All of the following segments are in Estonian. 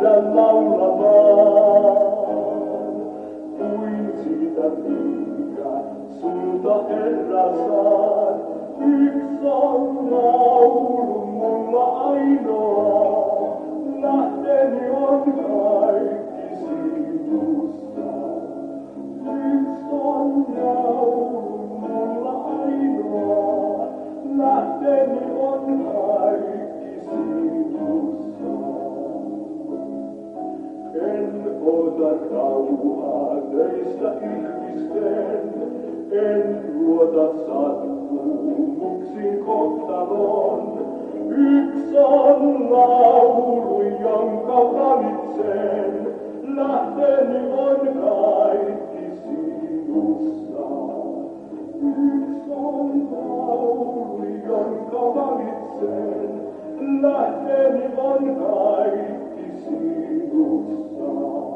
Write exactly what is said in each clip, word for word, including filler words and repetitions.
pean laulamaan, kuin siitä minkä sulta herra saan. Yks on laulu mulla ainoa, lähteni on kaikki sinussa. Yks on laulu mulla ainoa, lähteni on kaikki sinussa. En ota rauhaa töistä ihmisten, en luota sattumuksin kohtalon. Yks on laulu, jonka valitsen, lähteni on kaikki sinussa. Yks on laulu, jonka valitsen, lähteni on kaikki sinussa.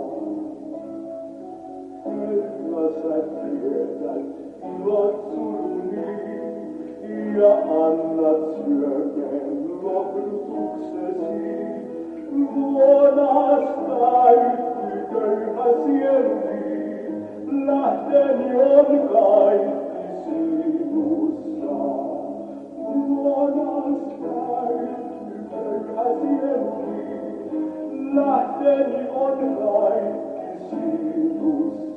Herra, sä tiedät ilot suruni ja annat syömään lohdutuksesi. Luonas täytty köyhä sieluni, lähteni on kaikki sinussa. Luonas täytty köyhä sieluni, lähteni on kaikki sinussa.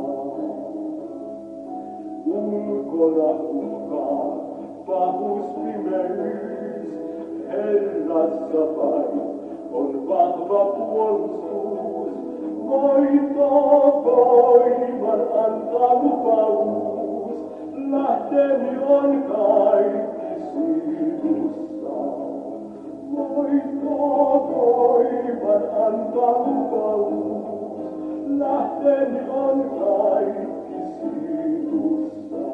Ulkona uhkaa pahuus pimeys, Herrassa vain on vahva puolustus. Voitto voiman antaa lupaus, lähteni on kaikki sinussa. Voitto voiman antaa lupaus, lähteni on kaikki sinussa.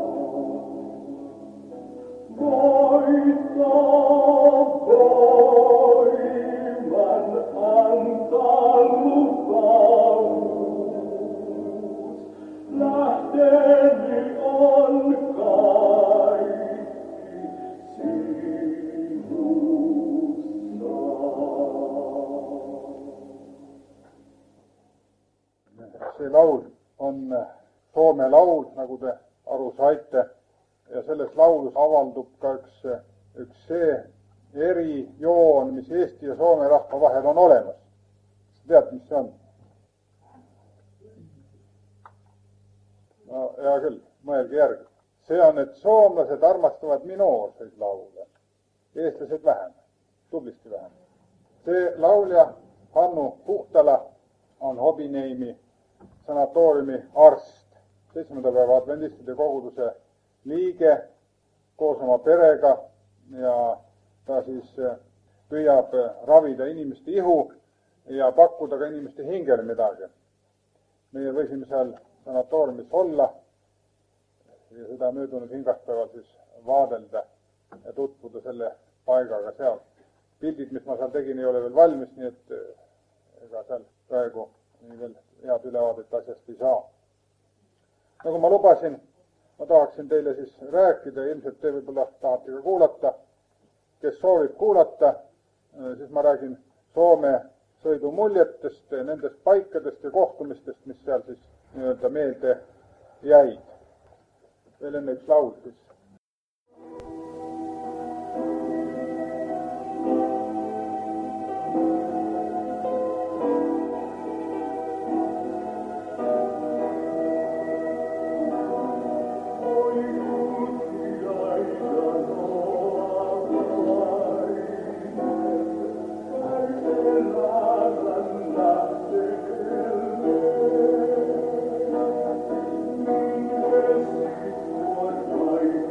Voitto voiman antaa lupaus, lähteni on kaikki sinussa. See laul on Soome laul, nagu te aru saite, ja selles laulus avaldub ka üks, üks see erijoon, mis Eesti ja Soome rahva vahel on olemas. Tead, mis see on? No hea küll, mõelge järgi. See on, et soomlased armastavad minoorseid laule, eestlased vähem, tublisti vähem. See laulja Hannu Puhtala on Hobineimi sanatooriumi arst, seitsmenda päeva adventistide koguduse liige koos oma perega ja ta siis püüab ravida inimeste ihu ja pakkuda ka inimeste hingele midagi. Meie võisime seal sanatooriumis olla ja seda möödunud hingaspäeval siis vaadelda ja tutvuda selle paigaga seal. Pildid, mis ma seal tegin, ei ole veel valmis, nii et ega seal praegu nii veel head ülevaadet asjast ei saa. Nagu ma lubasin, ma tahaksin teile siis rääkida, ilmselt te võib-olla tahate ka kuulata. Kes soovib kuulata, siis ma räägin Soome sõidu muljetest, nendest paikadest ja kohtumistest, mis seal siis nii-öelda meelde jäid. Veel enne üks laul siis. Thank you.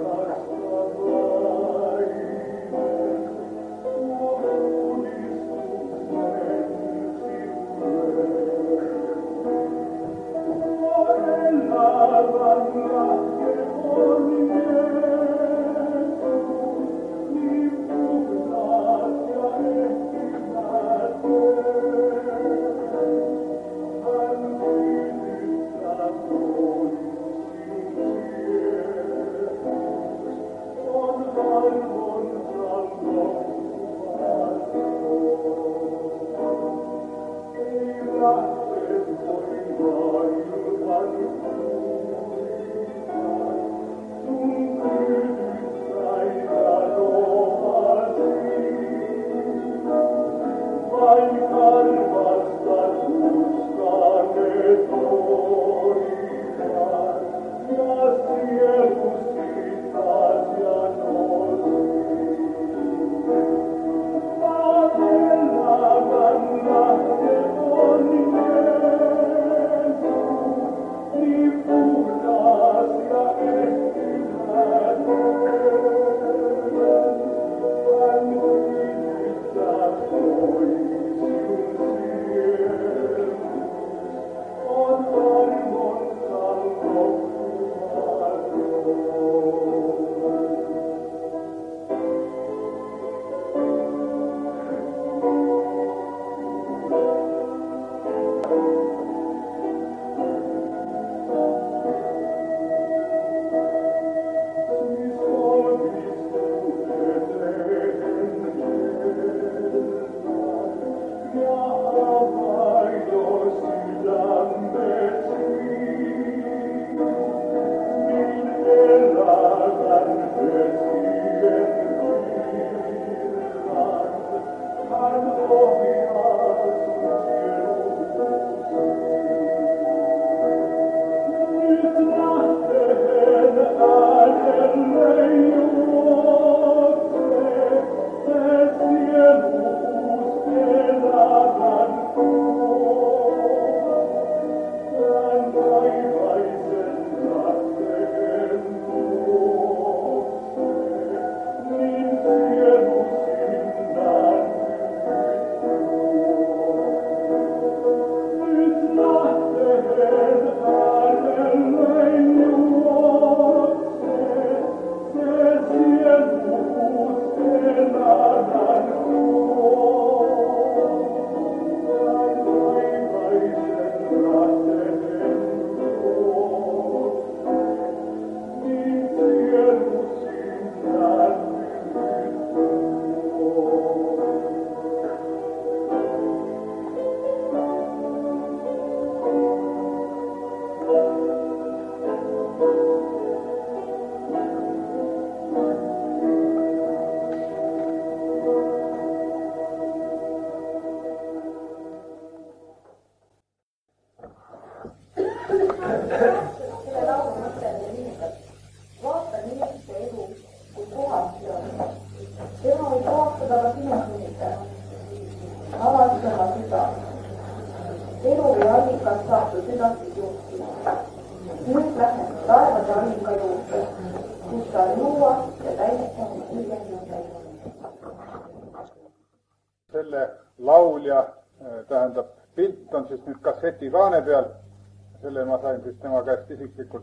Selle laulja, tähendab, pilt on siis nüüd kasseti kaane peal, selle ma sain siis tema käest isiklikult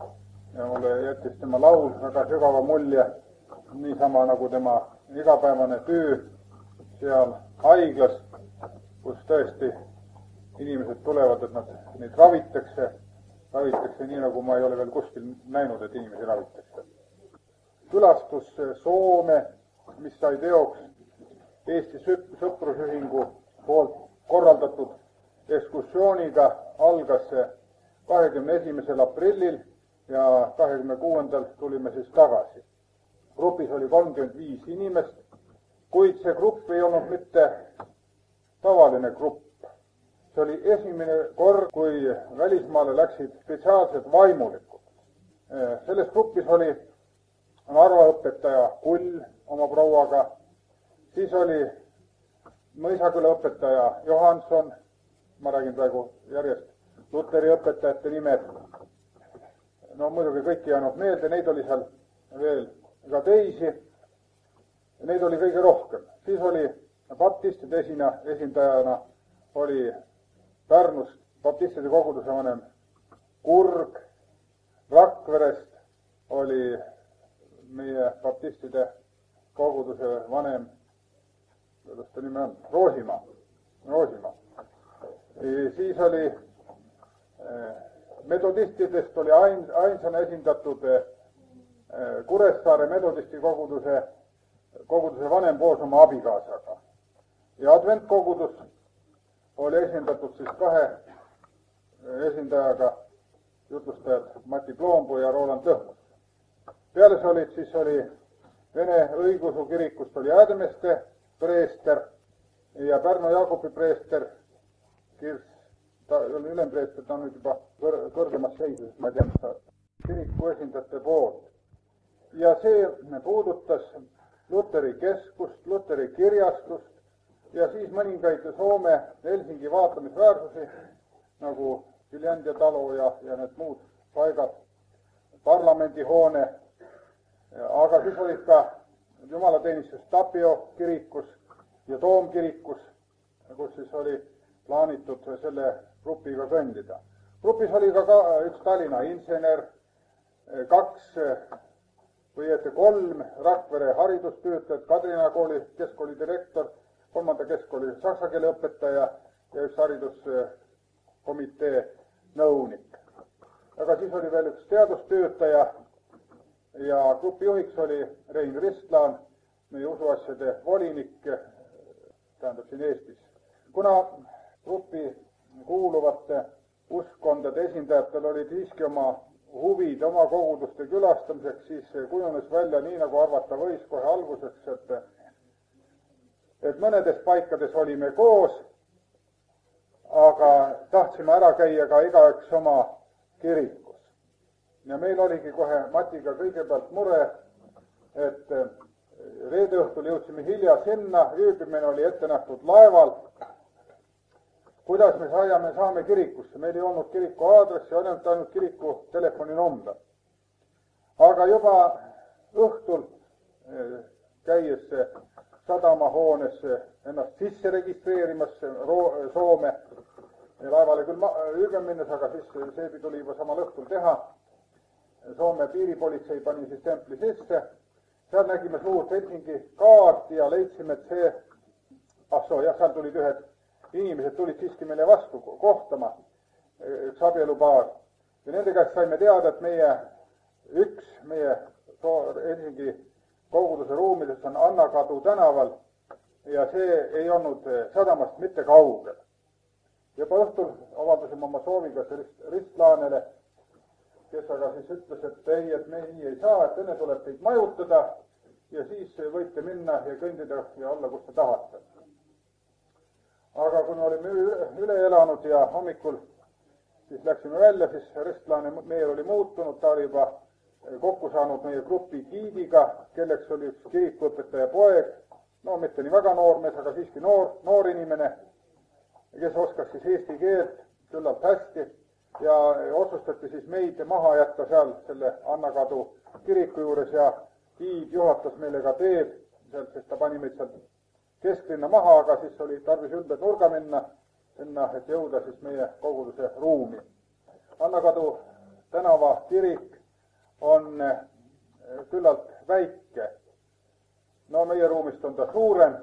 ja mulle jättis tema laul väga sügava mulje, niisama nagu tema igapäevane töö seal haiglas, kus tõesti inimesed tulevad, et nad neid ravitakse, ravitakse nii, nagu ma ei ole veel kuskil näinud, et inimesi ravitakse. Külastus Soome, mis sai teoks Eesti Sõprusühingu poolt korraldatud ekskursiooniga, algas kahekümne esimesel aprillil ja kahekümne kuuendal tulime siis tagasi. Grupis oli kolmkümmend viis inimest, kuid see grupp ei olnud mitte tavaline grupp. See oli esimene kord, kui välismaale läksid spetsiaalsed vaimulikud. Selles grupis oli Narva õpetaja Kull oma prouaga, siis oli Mõisaküla õpetaja Johanson, ma räägin praegu järjest Luteri õpetajate nimed, no muidugi kõik ei jäänud meelde, neid oli seal veel ka teisi, neid oli kõige rohkem. Siis oli baptistide esina, esindajana oli Pärnust baptistide koguduse vanem Kurg, Rakverest oli meie baptistide koguduse vanem, kuidas ta nime on, Roosimaa, Roosimaa. Siis oli metodistidest oli ain, ainsana esindatud Kuressaare metodisti koguduse, koguduse vanem koos oma abikaasaga. Ja adventkogudus oli esindatud siis kahe esindajaga, jutlustajad Mati Ploompuu ja Roland Lõhmus. Peale see olid, siis oli Vene õigeusu kirikust oli Häädemeeste preester ja Pärnu Jaagupi preester Kirss, ta oli ülempreester, ta on nüüd juba kõr kõrgemas seisus, ma ei tea, mis ta kiriku esindajate poolt. Ja see puudutas Luteri keskust, Luteri kirjastust ja siis mõningaid Soome Helsingi vaatamisväärsusi, nagu Viljandi talu ja, ja need muud paigad, parlamendihoone, aga siis olid ka jumalateenistus Tapio kirikus ja Toomkirikus, kus siis oli plaanitud selle grupiga kõndida. Grupis oli ka, ka üks Tallinna insener, kaks või ette kolm Rakvere haridustöötajat, Kadrina kooli keskkooli direktor, kolmanda keskkooli saksa keele õpetaja ja üks hariduskomitee nõunik. Aga siis oli veel üks teadustöötaja ja grupi juhiks oli Rein Ristlaan, meie usuasjade volinik, tähendab siin Eestis. Kuna grupi kuuluvate uskkondade esindajatel olid siiski oma huvid oma koguduste külastamiseks, siis kujunes välja nii, nagu arvata võis kohe alguseks, et, et mõnedes paikades olime koos, aga tahtsime ära käia ka igaüks oma kirikus. Ja meil oligi kohe Matiga kõigepealt mure, et reede õhtul jõudsime hilja sinna, ööbimine oli ette nähtud laeval. Kuidas me saame, saame kirikusse? Meil ei olnud kiriku aadressi, ainult ainult kiriku telefoninumber. Aga juba õhtul käies sadamahoones ennast sisse registreerimas Soome, laevale küll ööbim minnes, aga siis see tuli juba samal õhtul teha. Soome piiripolitsei pani siis templi sisse. Seal nägime suurt Helsingi kaarti ja leidsime, et see, ah soo, jah, seal tulid ühed inimesed, tulid siiski meile vastu kohtama, üks abielupaar. Ja nende käest saime teada, et meie üks, meie Helsingi koguduse ruumides on Annakadu tänaval ja see ei olnud sadamast mitte kaugel. Juba õhtul avaldasime oma sooviga Ristlaanele, kes aga siis ütles, et ei, et me nii ei saa, et enne tuleb teid majutada ja siis võite minna ja kõndida ja olla, kus te tahate. Aga kui me olime üle elanud ja hommikul siis läksime välja, siis Ristlaane meil oli muutunud, ta oli juba kokku saanud meie grupi giidiga, kelleks oli üks kirikuõpetaja poeg, no mitte nii väga noor mees, aga siiski noor, noor inimene, kes oskas siis eesti keelt küllalt hästi. Ja otsustati siis meid maha jätta seal selle Annakadu kiriku juures ja giid juhatas meile ka teed, sest ta pani meid sealt kesklinna maha, aga siis oli tarvis ümber nurga minna, sinna, et jõuda siis meie koguduse ruumi. Annakadu tänava kirik on küllalt väike. No meie ruumist on ta suurem.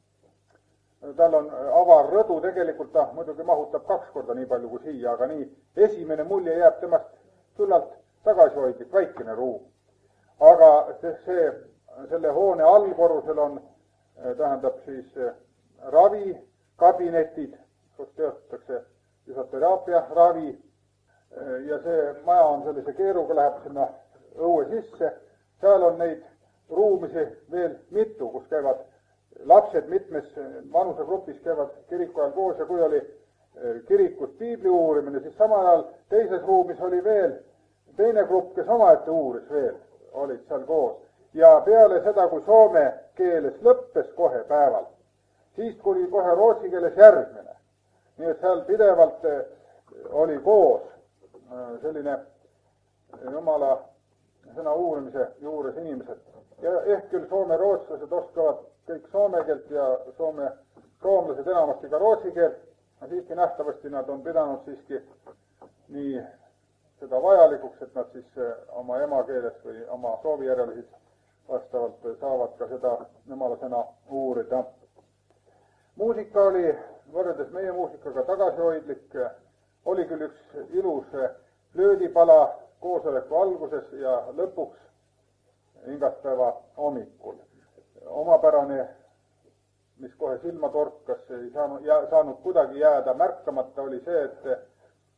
Tal on avar rõdu, tegelikult ta muidugi mahutab kaks korda nii palju kui siia, aga nii esimene mulje jääb temast küllalt tagasihoidlik, väikene ruum. Aga see, selle hoone allkorrusel on, tähendab siis ravikabinetid, kus teostatakse füsioteraapia ravi ja see maja on sellise keeruga, läheb sinna õue sisse. Seal on neid ruumisi veel mitu, kus käivad lapsed mitmes vanusegrupis käivad kiriku ajal koos ja kui oli kirikus piibli uurimine, siis samal ajal teises ruumis oli veel teine grupp, kes omaette uuris veel, olid seal koos. Ja peale seda, kui soome keeles lõppes kohe päeval, siis tuli kohe rootsi keeles järgmine. Nii et seal pidevalt oli koos selline jumala sõna uurimise juures inimesed. Ja ehk küll soome rootslased oskavad kõik soome keelt ja soome soomlased enamasti ka rootsi keelt, aga siiski nähtavasti nad on pidanud siiski nii seda vajalikuks, et nad siis oma emakeeles või oma soovi järel siis vastavalt saavad ka seda jumala sõna uurida. Muusika oli võrreldes meie muusikaga tagasihoidlik, oli küll üks ilus flöödipala koosoleku alguses ja lõpuks hingaspäeva hommikul. Omapärane, mis kohe silma torkas, ei saanud, jää, saanud kuidagi jääda märkamata, oli see, et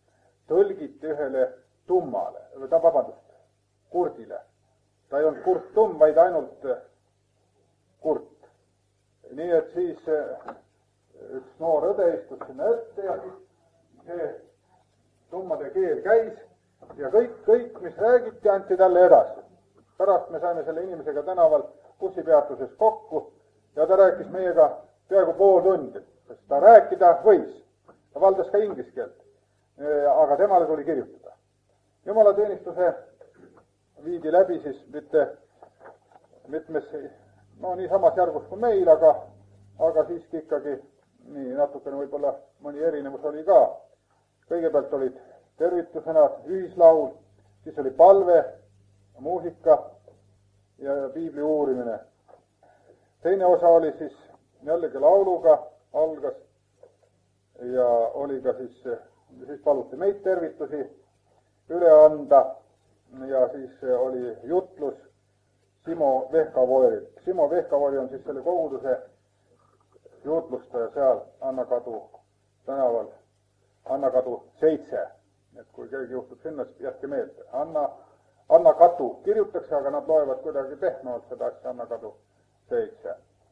tõlgiti ühele tummale, ta vabandust, kurdile. ta ei olnud kurt tumm, vaid ainult kurt. nii et siis üks noor õde istus sinna ette ja siis see tummade keel käis ja kõik, kõik, mis räägiti, anti talle edasi. pärast me saime selle inimesega tänaval bussipeatuses kokku ja ta rääkis meiega peaaegu pool tundi, sest ta rääkida võis. ta valdas ka inglise keelt, aga temale tuli kirjutada. Jumalateenistuse viidi läbi siis mitte mitmes, no niisamas järgus kui meil, aga, aga siiski ikkagi nii natukene võib-olla mõni erinevus oli ka. kõigepealt olid tervitussõnad, ühislaul, siis oli palve, muusika ja piibli uurimine. teine osa oli siis jällegi lauluga, algas ja oli ka siis, siis paluti meid tervitusi üle anda ja siis oli jutlus Simo Vehkavoorilt. Simo Vehkavoori on siis selle koguduse jutlustaja seal Annakadu tänaval, Annakadu seitse. et kui keegi juhtub sinna, siis jätke meelde. Anna, Annakatu kirjutakse, aga nad loevad kuidagi pehmemalt seda asja Annakadu seitse.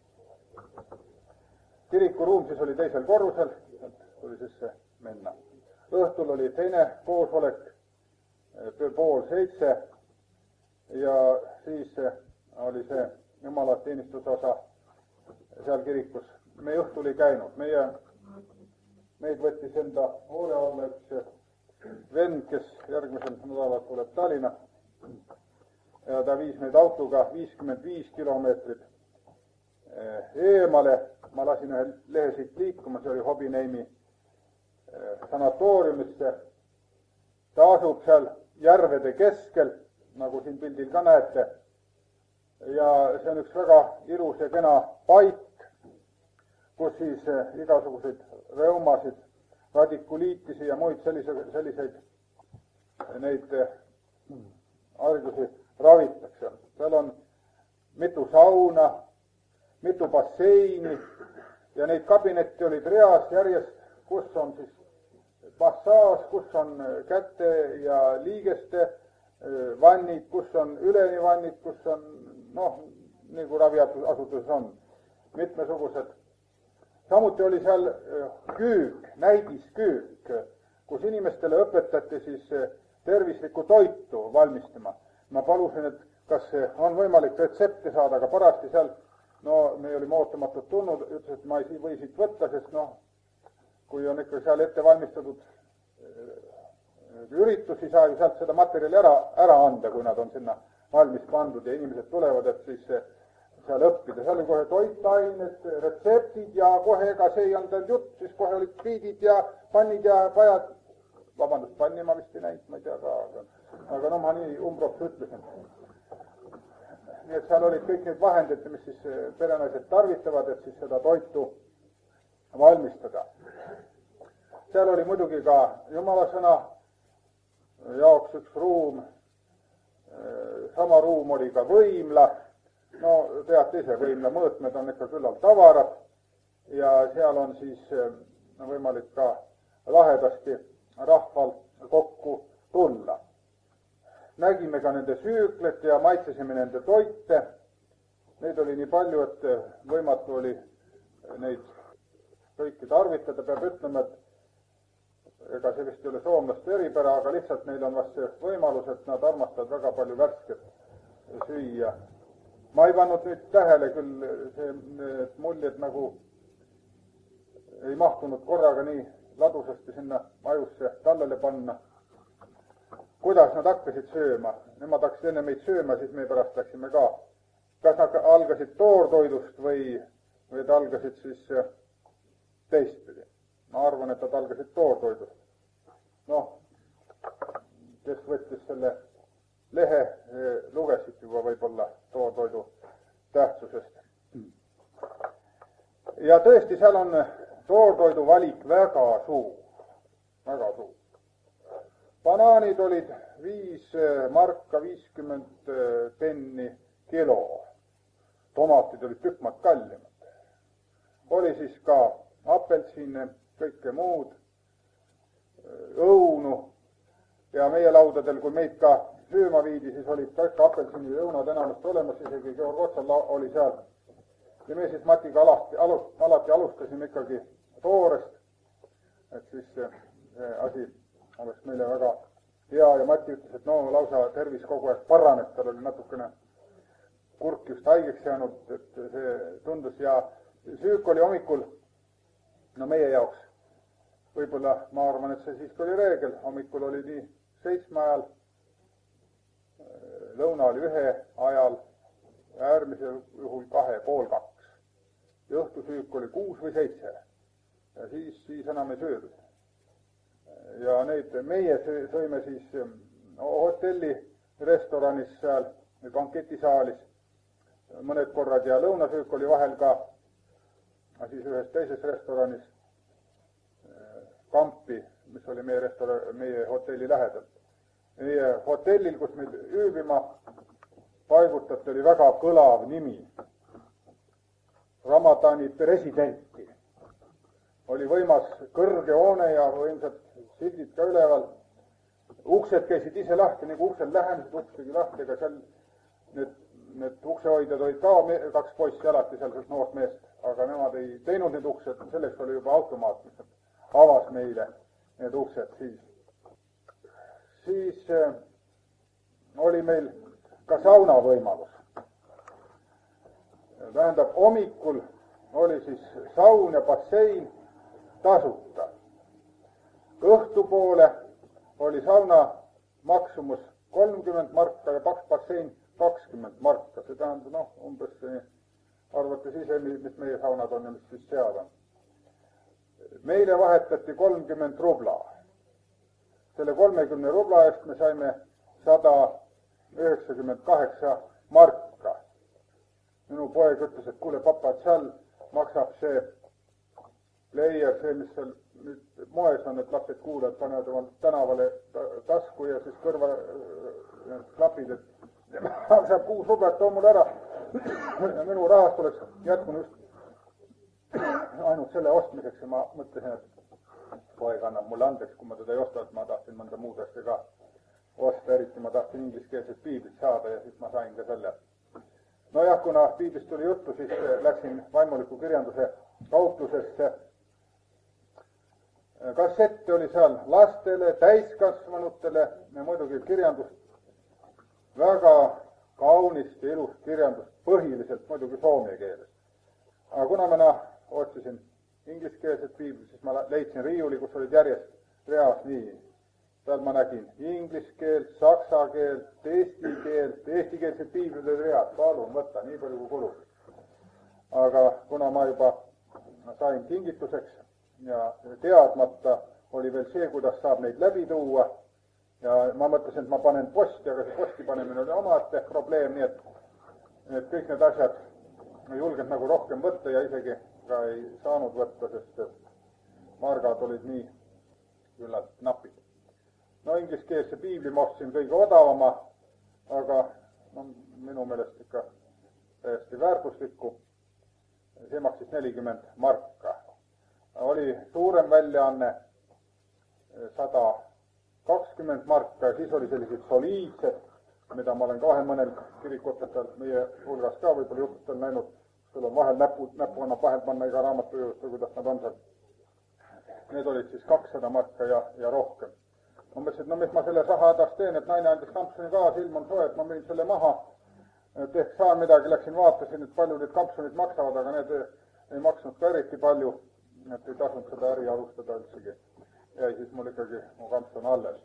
kirikuruum siis oli teisel korrusel, tuli sisse minna. õhtul oli teine koosolek, pool seitse ja siis oli see jumalateenistuse osa seal kirikus. me õhtul ei käinud, meie, meid võttis enda hoole alla üks vend, kes järgmisel nädalal tuleb Tallinna ja ta viis meid autoga viiskümmend viis kilomeetrit eemale. ma lasin ühe lehe siit liikuma, see oli Hobineimi sanatooriumisse. ta asub seal järvede keskel, nagu siin pildil ka näete. ja see on üks väga ilus ja kena paik, kus siis igasuguseid reumasid, radikuliitisi ja muid sellise, selliseid neid haigusi ravitakse. seal on mitu sauna, mitu basseini ja neid kabinette olid reas järjest, kus on siis massaaž, kus on käte ja liigeste vannid, kus on üleni vannid, kus on noh, nagu raviasutuses on, mitmesugused. samuti oli seal küük, näidisküük, kus inimestele õpetati siis tervislikku toitu valmistama. ma palusin, et kas on võimalik retsepti saada, aga parasti seal, no me olime ootamatult tulnud, ütles, et ma ei või siit võtta, sest noh, kui on ikka seal ette valmistatud üritus, siis saa ju sealt seda materjali ära, ära anda, kui nad on sinna valmis pandud ja inimesed tulevad, et siis seal õppida. seal oli kohe toitained, retseptid ja kohe, ega see ei olnud jutt, siis kohe olid pliidid ja pannid ja pajad. Vabandust, panni ma vist ei näinud, ma ei tea ka, aga, aga no ma nii umbroks ütlesin. nii et seal olid kõik need vahendid, mis siis perenaised tarvitavad, et siis seda toitu valmistada. seal oli muidugi ka jumalasõna jaoks üks ruum, sama ruum oli ka võimla. no teate ise, võimla mõõtmed on ikka küllalt tavarad ja seal on siis no, võimalik ka lahedasti rahval kokku tulla. nägime ka nende süüklet ja maitsesime nende toite. Neid oli nii palju, et võimatu oli neid kõiki tarvitada. peab ütlema, et ega see vist ei ole soomlaste eripära, aga lihtsalt neil on vast see võimalus, et nad armastavad väga palju värsket süüa. ma ei pannud nüüd tähele küll see, et muljed nagu ei mahtunud korraga nii ladusasti sinna ajusse tallele panna. kuidas nad hakkasid sööma? Nemad hakkasid enne meid sööma, siis me pärast läksime ka. kas nad algasid toortoidust või, või nad algasid siis teistpidi? ma arvan, et nad algasid toortoidust. noh, kes võttis selle lehe, lugesid juba võib-olla toortoidu tähtsusest. ja tõesti, seal on toortoidu valik väga suur, väga suur. banaanid olid viis marka viiskümmend penni kilo. tomatid olid tükk maad kallimad. oli siis ka apelsine, kõike muud, õunu, ja meie laudadel, kui meid ka sööma viidi, siis olid ka ikka apelsinid ja õunad enamasti olemas, isegi Georg Otsal oli seal. Ja me siis Matiga alati, alust, alati alustasime ikkagi toorest, et siis see asi oleks meile väga hea ja Mati ütles, et no lausa tervis kogu aeg paraneb, tal oli natukene kurk just haigeks jäänud, et see tundus ja süük oli hommikul, no meie jaoks, võib-olla ma arvan, et see siiski oli reegel, hommikul oli nii seitsme ajal, lõuna oli ühe ajal, äärmisel juhul kahe, pool kaks. Ja õhtusüük oli kuus või seitse ja siis, siis enam ei söödud. Ja neid meie sõime siis hotelli restoranis seal, banketisaalis mõned korrad ja lõunasüük oli vahel ka siis ühes teises restoranis Kampi, mis oli meie restoran, meie hotelli lähedal. Meie hotellil, kus meid ööbima paigutati, oli väga kõlav nimi. Ramadani presidenti. Oli võimas kõrge hoone ja võimsad sildid ka üleval. Uksed käisid ise lahti, nagu uksel lähenesid, uks tegi lahti, aga seal need, need uksehoidjad olid ka kaks poissi alati seal noort meest, aga nemad ei teinud need uksed, selleks oli juba automaat, mis avas meile need uksed siis. Siis äh, oli meil ka sauna võimalus. Tähendab, hommikul oli siis saun ja bassein tasuta. Õhtupoole oli sauna maksumus kolmkümmend marka ja paks bassein kakskümmend marka. See tähendab, noh, umbes see, arvates ise, mis meie saunad on ja mis siis seal on. Meile vahetati kolmkümmend rubla. Selle kolmekümne rubla eest me saime sada üheksakümmend kaheksa marka. Minu poeg ütles, et kuule papa, et seal maksab see leier, see, mis seal nüüd moes on, et lapsed kuulajad panevad oma tänavale tasku ja siis kõrva klapid, et maksab kuus rublat, too mulle ära. Ja minu rahast oleks jätkunud just ainult selle ostmiseks ja ma mõtlesin, et poeg annab mulle andeks, kui ma teda ei osta, et ma tahtsin mõnda muud asja ka osta, eriti ma tahtsin ingliskeelset piiblit saada ja siis ma sain ka selle. No jah, kuna piiblist tuli juttu, siis läksin vaimuliku kirjanduse kauplusesse. Kassette oli seal lastele, täiskasvanutele ja muidugi kirjandust, väga kaunist ja ilust kirjandust, põhiliselt muidugi soome keeles. Aga kuna ma otsisin ingliskeelset piiblit, siis ma leidsin riiuli, kus olid järjest reas nii. Seal ma nägin inglise keelt, saksa keelt, eesti keelt, eestikeelsed piiblid olid reas, palun võtta, nii palju kui kulub. Aga kuna ma juba sain kingituseks ja teadmata oli veel see, kuidas saab neid läbi tuua ja ma mõtlesin, et ma panen posti, aga see posti panemine oli omaette probleem, nii et, et kõik need asjad ei julgenud nagu rohkem võtta ja isegi ka ei saanud võtta, sest margad olid nii küllalt napid. No ingliskeelse piibli ma ostsin kõige odavama, aga no, minu meelest ikka täiesti väärtuslikku. See maksis nelikümmend marka. Oli suurem väljaanne sada kakskümmend marka ja siis oli sellised soliidsed, mida ma olen ka vahel mõnel kirikuõpetajal meie hulgas ka võib-olla jutustel näinud. Sul on vahel näpu, näpu annab vahel panna iga raamatu juurde, kuidas nad on seal. Need olid siis kakssada marka ja, ja rohkem. Ma mõtlesin, et no mis ma selle raha hädas teen, et naine andis kampsuni kaasa, ilm on soe, et ma müün selle maha. Et ehk saan midagi, läksin vaatasin, et palju need kampsunid maksavad, aga need ei maksnud ka eriti palju, et ei tasunud seda äri alustada üldsegi. Jäi siis mul ikkagi mu kampsun alles.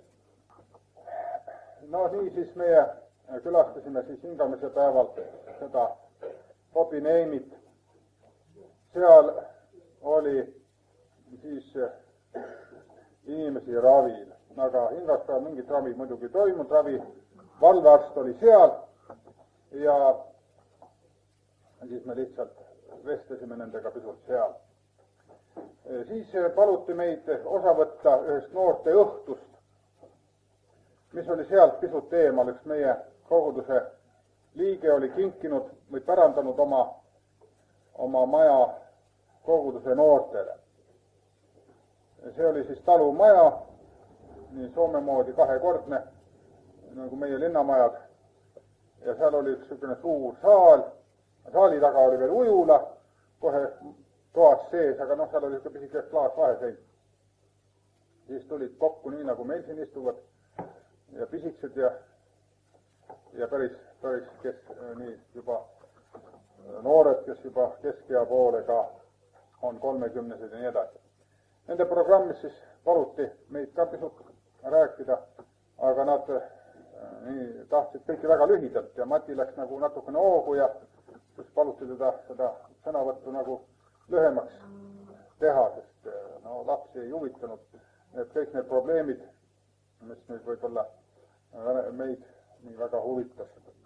No nii siis meie külastasime siis hingamise päeval seda Hobineimit. Seal oli siis inimesi ravil, aga hingaspäeval mingit ravi muidugi toimunud, ravi valvearst oli seal ja siis me lihtsalt vestlesime nendega pisut seal. Siis paluti meid osa võtta ühest noorte õhtust, mis oli sealt pisut eemal, üks meie koguduse liige oli kinkinud või pärandanud oma, oma maja koguduse noortele. See oli siis talumaja nii Soome moodi kahekordne, nagu meie linnamajad. Ja seal oli üks niisugune suur saal, saali taga oli veel ujula, kohe toas sees, aga noh, seal oli niisugune pisike klaas vahesein. Siis tulid kokku nii, nagu meil siin istuvad ja pisikesed ja, ja päris, päris kes, nii juba noored, kes juba keskea poole ka on kolmekümnesed ja nii edasi. Nende programmis siis paluti meid ka pisut rääkida, aga nad nii tahtsid kõiki väga lühidalt ja Mati läks nagu natukene hoogu ja siis paluti teda seda sõnavõttu nagu lühemaks teha, sest no lapsi ei huvitanud need kõik need probleemid, mis nüüd võib-olla meid nii väga huvitas.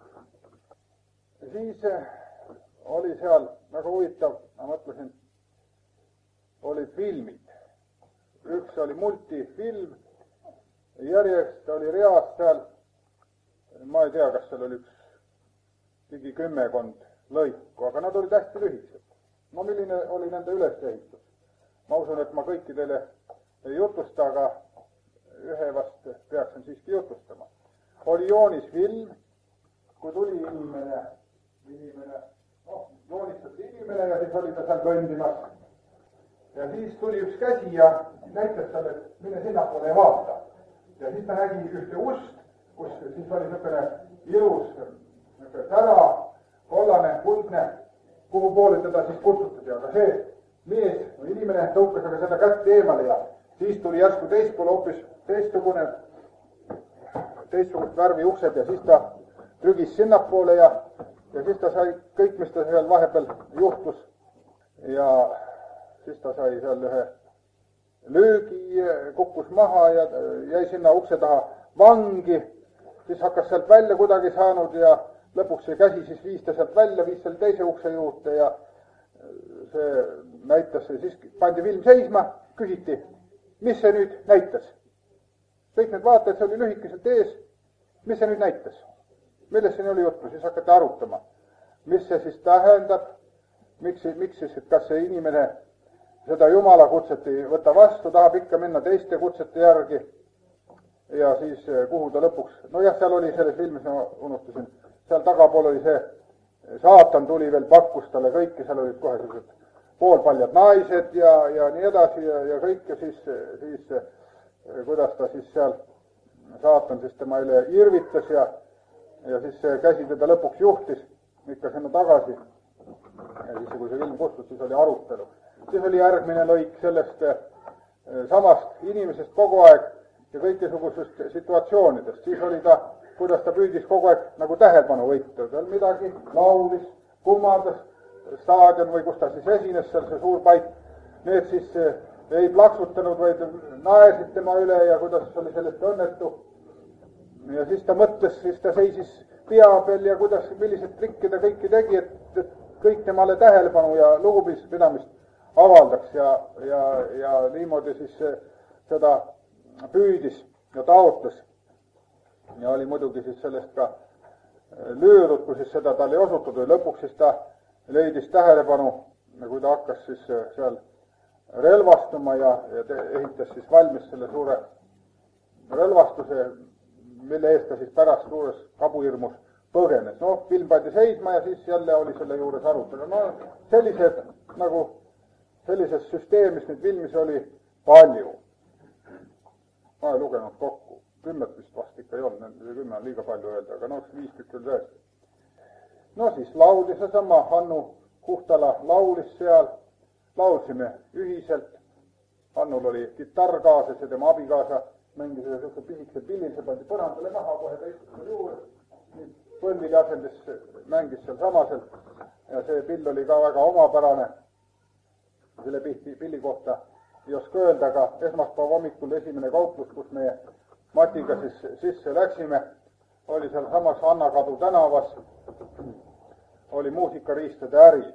Siis oli seal väga huvitav, ma mõtlesin, olid filmid. Üks oli multifilm, järjest oli reas seal, ma ei tea, kas seal oli üks ligi kümmekond lõiku, aga nad olid hästi lühikesed. No milline oli nende ülesehitus? Ma usun, et ma kõiki teile ei jutusta, aga ühe vast peaksin siiski jutustama. Oli joonisfilm, kui tuli inimene, inimene, noh, joonistati inimene ja siis oli ta seal kõndimas. Ja siis tuli üks käsi ja näitas talle, et mine sinnapoole ja vaata. Ja siis ta nägi ühte ust, kus siis oli niisugune ilus sära, kollane, kuldne, kuhu poole teda siis kutsutati. Aga see mees, no inimene tõukas aga seda kätt eemale ja siis tuli järsku teispool hoopis teistsugune, teistsugust värvi uksed ja siis ta trügis sinnapoole ja, ja siis ta sai kõik, mis ta seal vahepeal juhtus ja siis ta sai seal ühe löögi, kukkus maha ja jäi sinna ukse taha vangi, siis hakkas sealt välja kuidagi saanud ja lõpuks see käsi siis viis ta sealt välja, viis selle teise ukse juurde ja see näitas, siis pandi film seisma, küsiti, mis see nüüd näitas? Kõik need vaatajad, see oli lühikeselt ees, mis see nüüd näitas? Millest siin oli juttu? Siis hakati arutama, mis see siis tähendab, miks, miks siis, et kas see inimene seda Jumala kutset ei võta vastu, tahab ikka minna teiste kutsete järgi ja siis kuhu ta lõpuks, no jah, seal oli selles filmis, ma unustasin, seal tagapool oli see, saatan tuli veel, pakkus talle kõike, seal olid kohe sellised poolpaljad naised ja, ja nii edasi ja, ja kõik ja siis, siis kuidas ta siis seal, saatan siis tema üle irvitas ja, ja siis see käsi teda lõpuks juhtis ikka sinna tagasi. Ja siis, kui see film kustus, siis oli arutelu. Siis oli järgmine lõik sellest samast inimesest kogu aeg ja kõikesugusest situatsioonidest. Siis oli ta, kuidas ta püüdis kogu aeg nagu tähelepanu võita. Seal midagi laulis, kummardas, staadion või kus ta siis esines, seal see suur paik. Need siis ei plaksutanud, vaid naersid tema üle ja kuidas oli sellest õnnetu. Ja siis ta mõtles, siis ta seisis pea peal ja kuidas, millised trikke ta kõiki tegi, et, et kõik temale tähelepanu ja lugupidamist avaldaks ja, ja, ja niimoodi siis seda püüdis ja taotles. Ja oli muidugi siis sellest ka löödud, kui siis seda talle ei osutud või lõpuks siis ta leidis tähelepanu, kui ta hakkas siis seal relvastuma ja, ja te, ehitas siis valmis selle suure relvastuse, mille eest ta siis pärast suures kabuhirmus põgenes. No, film pandi seisma ja siis jälle oli selle juures arutelu. No, sellised, nagu sellises süsteemis nüüd filmis oli palju. Ma ei lugenud kokku. Kümmet vist vast ikka ei olnud, kümme on liiga palju öelda, aga no, viis tükki oli tõesti. No siis laulis seesama, Hannu Huhtala laulis seal, laulsime ühiselt. Hannul oli kitarr kaasas ja tema abikaasa mängis ühe suhte pisikese pillil, see pandi põrandale maha, kohe ta istus seal juures. Põlvili asendis mängis seal samaselt ja see pill oli ka väga omapärane. Selle pilli kohta ei oska öelda, aga esmaspäeva hommikul esimene kauplus, kus meie Matiga siis sisse läksime, oli seal samas Annakadu tänavas, oli muusikariistade äri.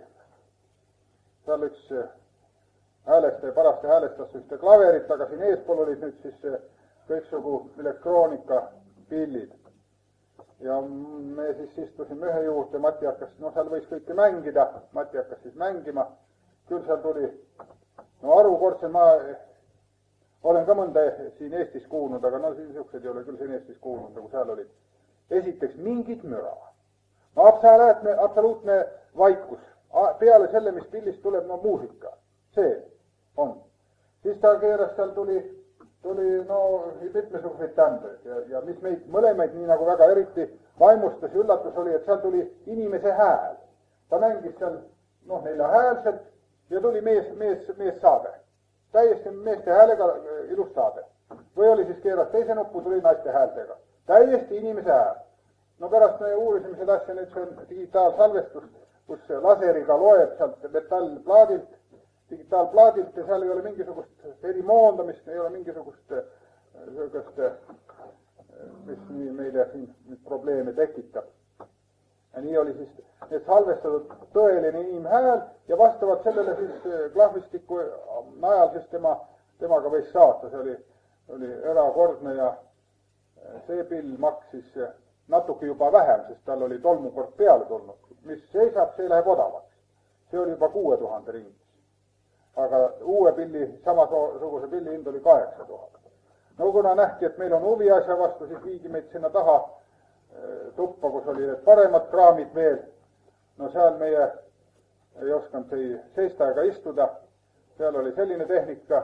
Seal üks häälestaja parasti häälestas ühte klaverit, aga siin eespool olid nüüd siis kõiksugu elektroonika pillid. Ja me siis istusime ühe juurde, Mati hakkas, no seal võis kõike mängida, Mati hakkas siis mängima. Küll seal tuli, no arukordse ma olen ka mõnda siin Eestis kuulnud, aga no niisugused ei ole küll siin Eestis kuulnud, nagu seal olid. Esiteks mingit müra. No absoluutne, absoluutne vaikus. Peale selle, mis pillist tuleb, no muusika. See on. Siis ta keeras, seal tuli, tuli no mitmesuguseid tämbeid ja, ja mis meid mõlemaid nii nagu väga eriti vaimustas ja üllatus oli, et seal tuli inimese hääl. Ta mängis seal noh neljahäälselt ja tuli mees, mees, mees saade. Täiesti meeste häälega ilus saade. Või oli siis keeras teise nuppu, tuli naiste häältega. Täiesti inimese hääl. No pärast me uurisime seda asja, nüüd see on digitaalsalvestus, kus laseriga loeb sealt metallplaadilt, digitaalplaadilt ja seal ei ole mingisugust herimoondamist, ei ole mingisugust sellist, mis nii meile siin probleeme tekitab. Ja nii oli siis need salvestatud tõeline inimhääl ja vastavalt sellele siis klahvistiku najal siis tema, temaga võis saata. See oli, oli erakordne ja see pill maksis natuke juba vähem, sest tal oli tolmukord peale tulnud. Mis seisab, see läheb odavaks. See oli juba kuue tuhande ringis. Aga uue pilli, samasuguse pilli hind oli kaheksa tuhat. No kuna nähti, et meil on huvi asja vastu, siis viigi meid sinna taha tuppa, kus oli need paremad kraamid veel. No seal meie ei osanud ei seista ega istuda. Seal oli selline tehnika,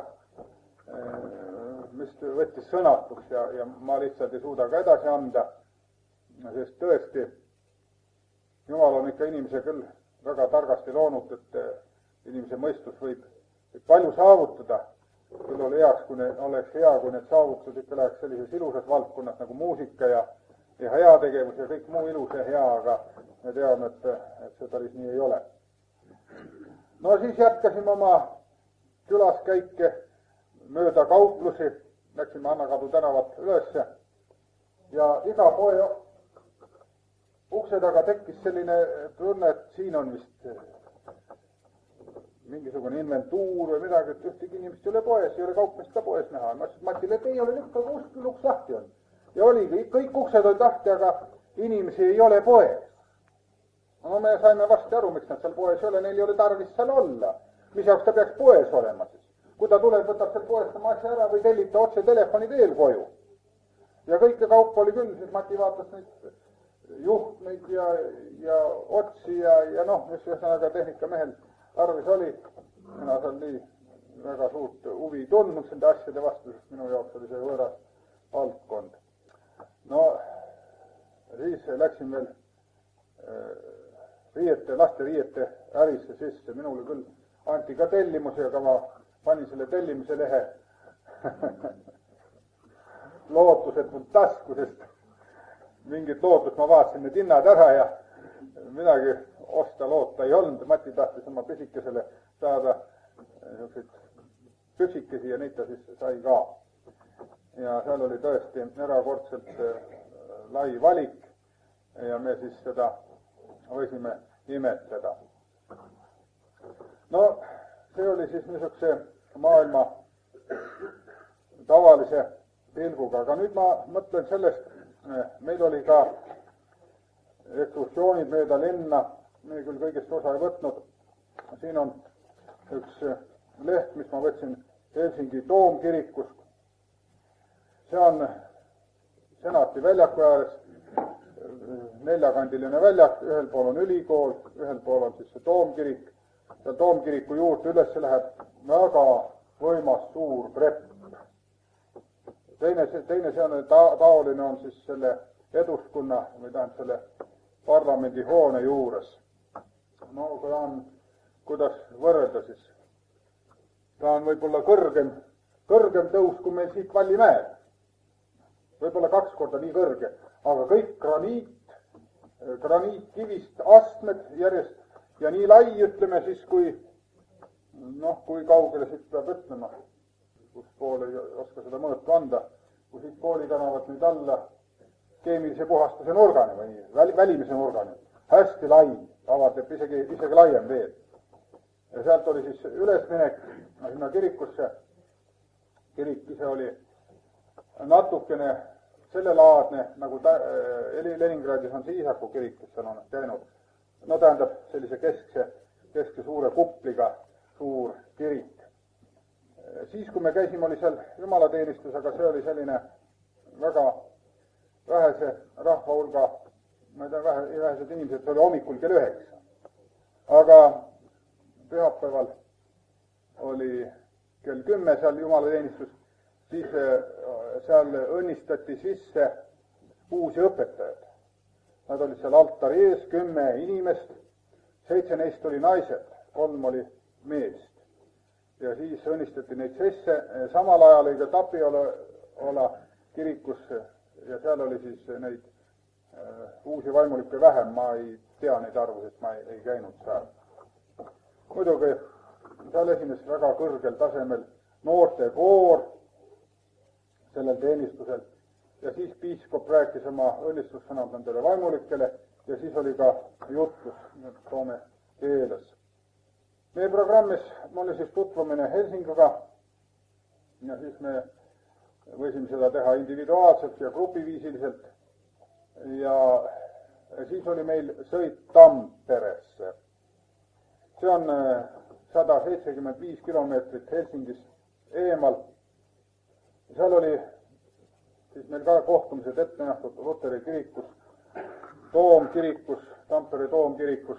mis võttis sõnatuks ja, ja ma lihtsalt ei suuda ka edasi anda. Sest tõesti, Jumal on ikka inimese küll väga targasti loonud, et inimese mõistus võib palju saavutada. Küll oli heaks, kui ne, oleks hea, kui need saavutused ikka läheks sellises ilusas valdkonnas nagu muusika ja, ja heategevus ja kõik muu ilus ja hea, aga me teame, et, et see päris nii ei ole. No siis jätkasime oma külaskäike mööda kauplusi, läksime Annakadu tänavat ülesse ja iga poe ukse taga tekkis selline tunne, et siin on vist mingisugune inventuur või midagi, et ühtegi inimest ei ole poes, ei ole kaupmeest ka poes näha. Ma ütlesin Matile, et ei ole lükka, kuskil uks lahti on. Ja oligi, kõik uksed olid lahti, aga inimesi ei ole poes. No me saime varsti aru, miks nad seal poes ei ole, neil ei ole tarvis seal olla. Mis jaoks ta peaks poes olema siis? Kui ta tuleb, võtab seal poest oma asja ära või tellib ta otse telefoni teel koju. Ja kõike kaupa oli küll, siis Mati vaatas neid juhtmeid ja, ja otsi ja, ja noh, mis ühesõnaga tehnikamehel tarvis oli. Mina seal nii väga suurt huvi tundnud selle asjade vastu, sest minu jaoks oli see võõras valdkond. No siis läksin veel riiete, laste riiete ärisse sisse. Minule küll anti ka tellimusi, aga ma panin selle tellimise lehe lootusetult tasku, sest mingit lootust ma vaatasin need hinnad ära ja midagi osta loota ei olnud. Mati tahtis oma püsikesele saada niisuguseid püksikesi ja neid ta siis sai ka. Ja seal oli tõesti erakordselt lai valik ja me siis seda võisime imetleda. No see oli siis niisuguse maailma tavalise pilguga, aga nüüd ma mõtlen sellest, meil oli ka ekskursioonid mööda linna, me küll kõigest osa ei võtnud. Siin on üks leht, mis ma võtsin Helsingi Toomkirikust. See on Senati väljaku ääres, neljakandiline väljak, ühel pool on ülikool, ühel pool on siis see Toomkirik. Seal Toomkiriku juurde üles läheb väga võimas suur trepp. Teine, teine see on ta, taoline on siis selle eduskunna või tähendab selle parlamendi hoone juures. No kui on, kuidas võrrelda siis? Ta on võib-olla kõrgem, kõrgem tõus kui meil siit Vallimäel. Võib-olla kaks korda nii kõrge, aga kõik graniit, graniitkivist astmed järjest ja nii lai, ütleme siis, kui noh, kui kaugele siit peab ütlema. Kus pool ei oska seda mõõtu anda, kui siit Kooli tänavat nüüd alla keemilise puhastuse nurgani või väl, välimise nurgani. Hästi lai, avaldab isegi, isegi laiem veel. Ja sealt oli siis ülesminek sinna kirikusse. Kirik ise oli natukene sellelaadne, nagu ta, Leningradis on see Iisaku kirik, kes seal on käinud. No tähendab sellise keskse, keskse suure kupliga suur kirik. siis, kui me käisime, oli seal jumalateenistus, aga see oli selline väga vähese rahva hulga, ma ei tea, vähe, vähesed inimesed, see oli hommikul kell üheksa. aga pühapäeval oli kell kümme seal jumalateenistus, siis seal õnnistati sisse uusi õpetajaid. Nad olid seal altari ees, kümme inimest, seitse neist oli naised, kolm oli meest. Ja siis õnnistati neid sisse, samal ajal oli ka Tapiola Ola kirikus ja seal oli siis neid äh, uusi vaimulikke vähem, ma ei tea neid arvu, sest ma ei, ei käinud seal. Muidugi seal esines väga kõrgel tasemel noortekoor sellel teenistusel ja siis piiskop rääkis oma õnnistussõnad nendele vaimulikele ja siis oli ka jutlus soome keeles. Meie programmis oli siis tutvumine Helsingiga ja siis me võisime seda teha individuaalselt ja grupiviisiliselt ja siis oli meil sõit Tamperesse. See on sada seitsekümmend viis kilomeetrit Helsingist eemal. Seal oli siis meil ka kohtumised ette nähtud Luteri kirikus, Toomkirikus, Tampere Toomkirikus,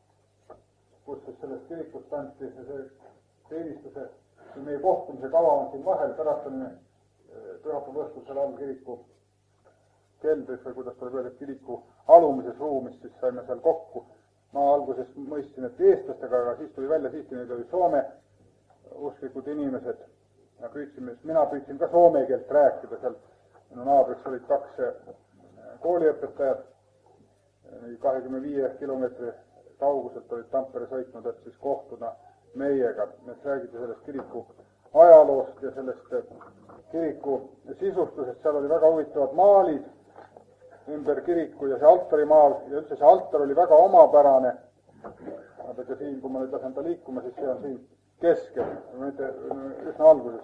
kus siis sellest kirikust anti see teenistuse, meie kohtumise kava on siin vahel, pärast olime pühapäeva õhtul seal all kiriku keldris või kuidas tuleb öelda, kiriku alumises ruumis, siis saime seal kokku. Ma alguses mõistsin, et eestlastega, aga siis tuli välja, siiski neid oli soome usklikud inimesed. Ja püüdsime, mina püüdsin ka soome keelt rääkida seal. Minu naabriks olid kaks kooliõpetajad, kahekümne viie kilomeetri kauguselt olid Tampere sõitnud, et siis kohtuda meiega. Need räägiti sellest kiriku ajaloost ja sellest kiriku sisustusest. Seal oli väga huvitavad maalid ümber kiriku ja see altarimaal ja üldse see altar oli väga omapärane. Aga siin, kui ma nüüd lasen ta liikuma, siis see on siin keskel, üsna alguses,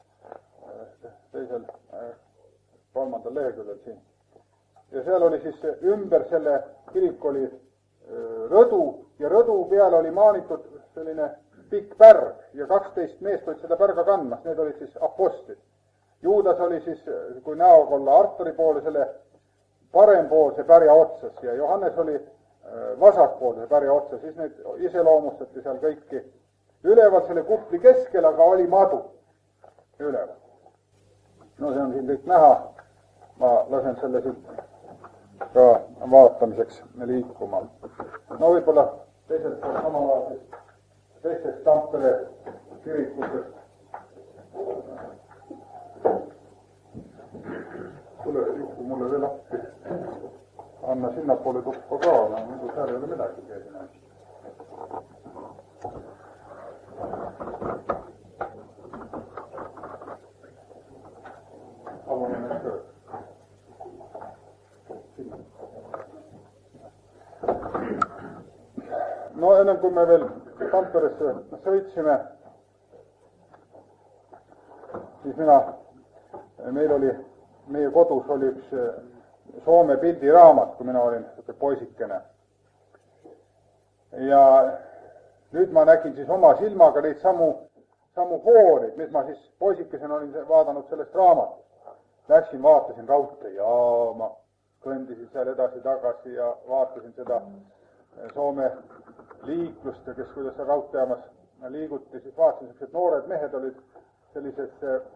teisel, kolmandal leheküljel siin. Ja seal oli siis ümber selle kirik oli rõdu ja rõdu peal oli maanitud selline pikk pärg ja kaksteist meest olid seda pärga kandmas, need olid siis apostlid. Juudas oli siis, kui näoga olla altari poole, selle parempoolse pärja otsas ja Johannes oli vasakpoolse pärja otsas, siis need iseloomustati seal kõiki üleval selle kupli keskel, aga oli madu üleval. No see on siin kõik näha, ma lasen selle siit ka vaatamiseks liikuma. No võib-olla teiselt poolt samal ajal teistest Tampere kirikutest. Tule juhtu mulle veel appi. Anna sinnapoole tuppa ka, no muidu seal ei ole midagi keegi. Avame need tööd. No ennem kui me veel Tamperesse sõitsime, siis mina, meil oli, meie kodus oli üks Soome pildiraamat, kui mina olin poisikene. Ja nüüd ma nägin siis oma silmaga neid samu, samu hoorid, mis ma siis poisikesena olin vaadanud sellest raamatust. Läksin, vaatasin raudteejaama, kõndisin seal edasi-tagasi ja vaatasin seda Soome liiklust ja kes kuidas raudteejaamas liiguti, siis vaatasin, et noored mehed olid sellises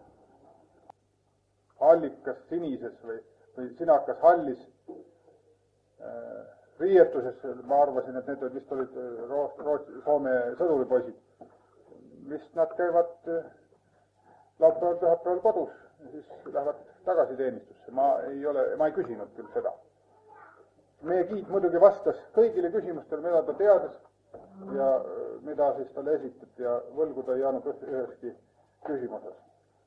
hallikas sinises või, või sinakas hallis äh, riietuses, ma arvasin, et need vist olid Rootsi, Soome sõduripoisid. Vist nad käivad laupäeval pühapäeval kodus ja siis lähevad tagasi teenistusse. Ma ei ole, ma ei küsinud küll seda. Meie giid muidugi vastas kõigile küsimustele, mida ta teadis ja mida siis talle esitati ja võlgu ta ei jäänud üheski küsimuses.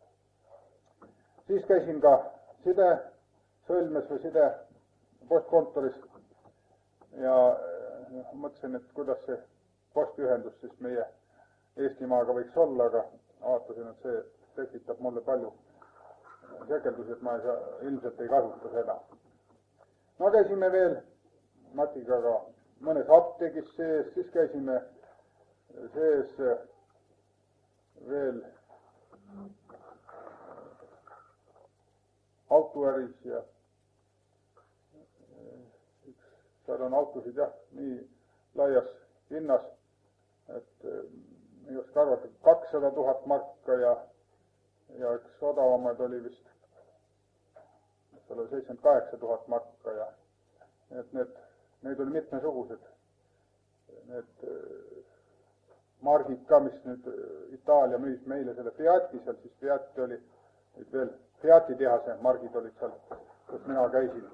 Siis käisin ka side sõlmes või side postkontoris ja mõtlesin, et kuidas see postiühendus siis meie Eestimaaga võiks olla, aga vaatasin, et see tekitab mulle palju sekeldusi, et ma ei saa, ilmselt ei kasuta seda. No käisime veel Matiga ka mõnes apteegis sees, siis käisime sees veel autoäris ja üks, seal on autosid jah, nii laias hinnas, et ei oska arvata, kakssada tuhat marka ja, ja üks odavamaid oli vist seal oli seitsekümmend kaheksa tuhat marka ja et need, neid oli mitmesugused. Need margid ka, mis nüüd Itaalia müüs meile selle Fiati seal, siis Fiati oli nüüd veel, Fiati tehase margid olid seal, kus mina käisin.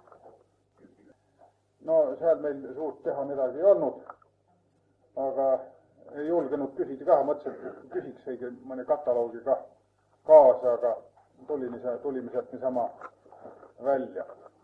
No seal meil suurt teha midagi ei olnud, aga ei julgenud küsida ka, mõtlesin, et küsiks õige mõne kataloogi ka kaasa, aga tulime, tulime sealt niisama välja.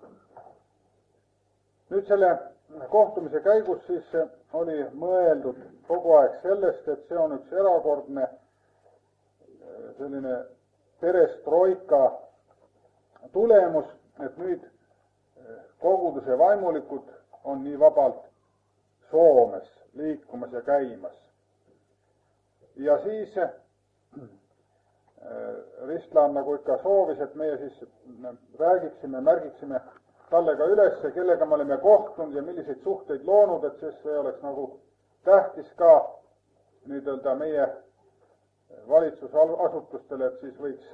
Nüüd selle kohtumise käigus siis oli mõeldud kogu aeg sellest, et see on üks erakordne selline perestroika tulemus, et nüüd koguduse vaimulikud on nii vabalt Soomes liikumas ja käimas. Ja siis Ristlan nagu ikka soovis, et meie siis räägiksime, märgiksime talle ka üles, kellega me oleme kohtunud ja milliseid suhteid loonud, et siis see oleks nagu tähtis ka nüüd öelda meie valitsusasutustele, et siis võiks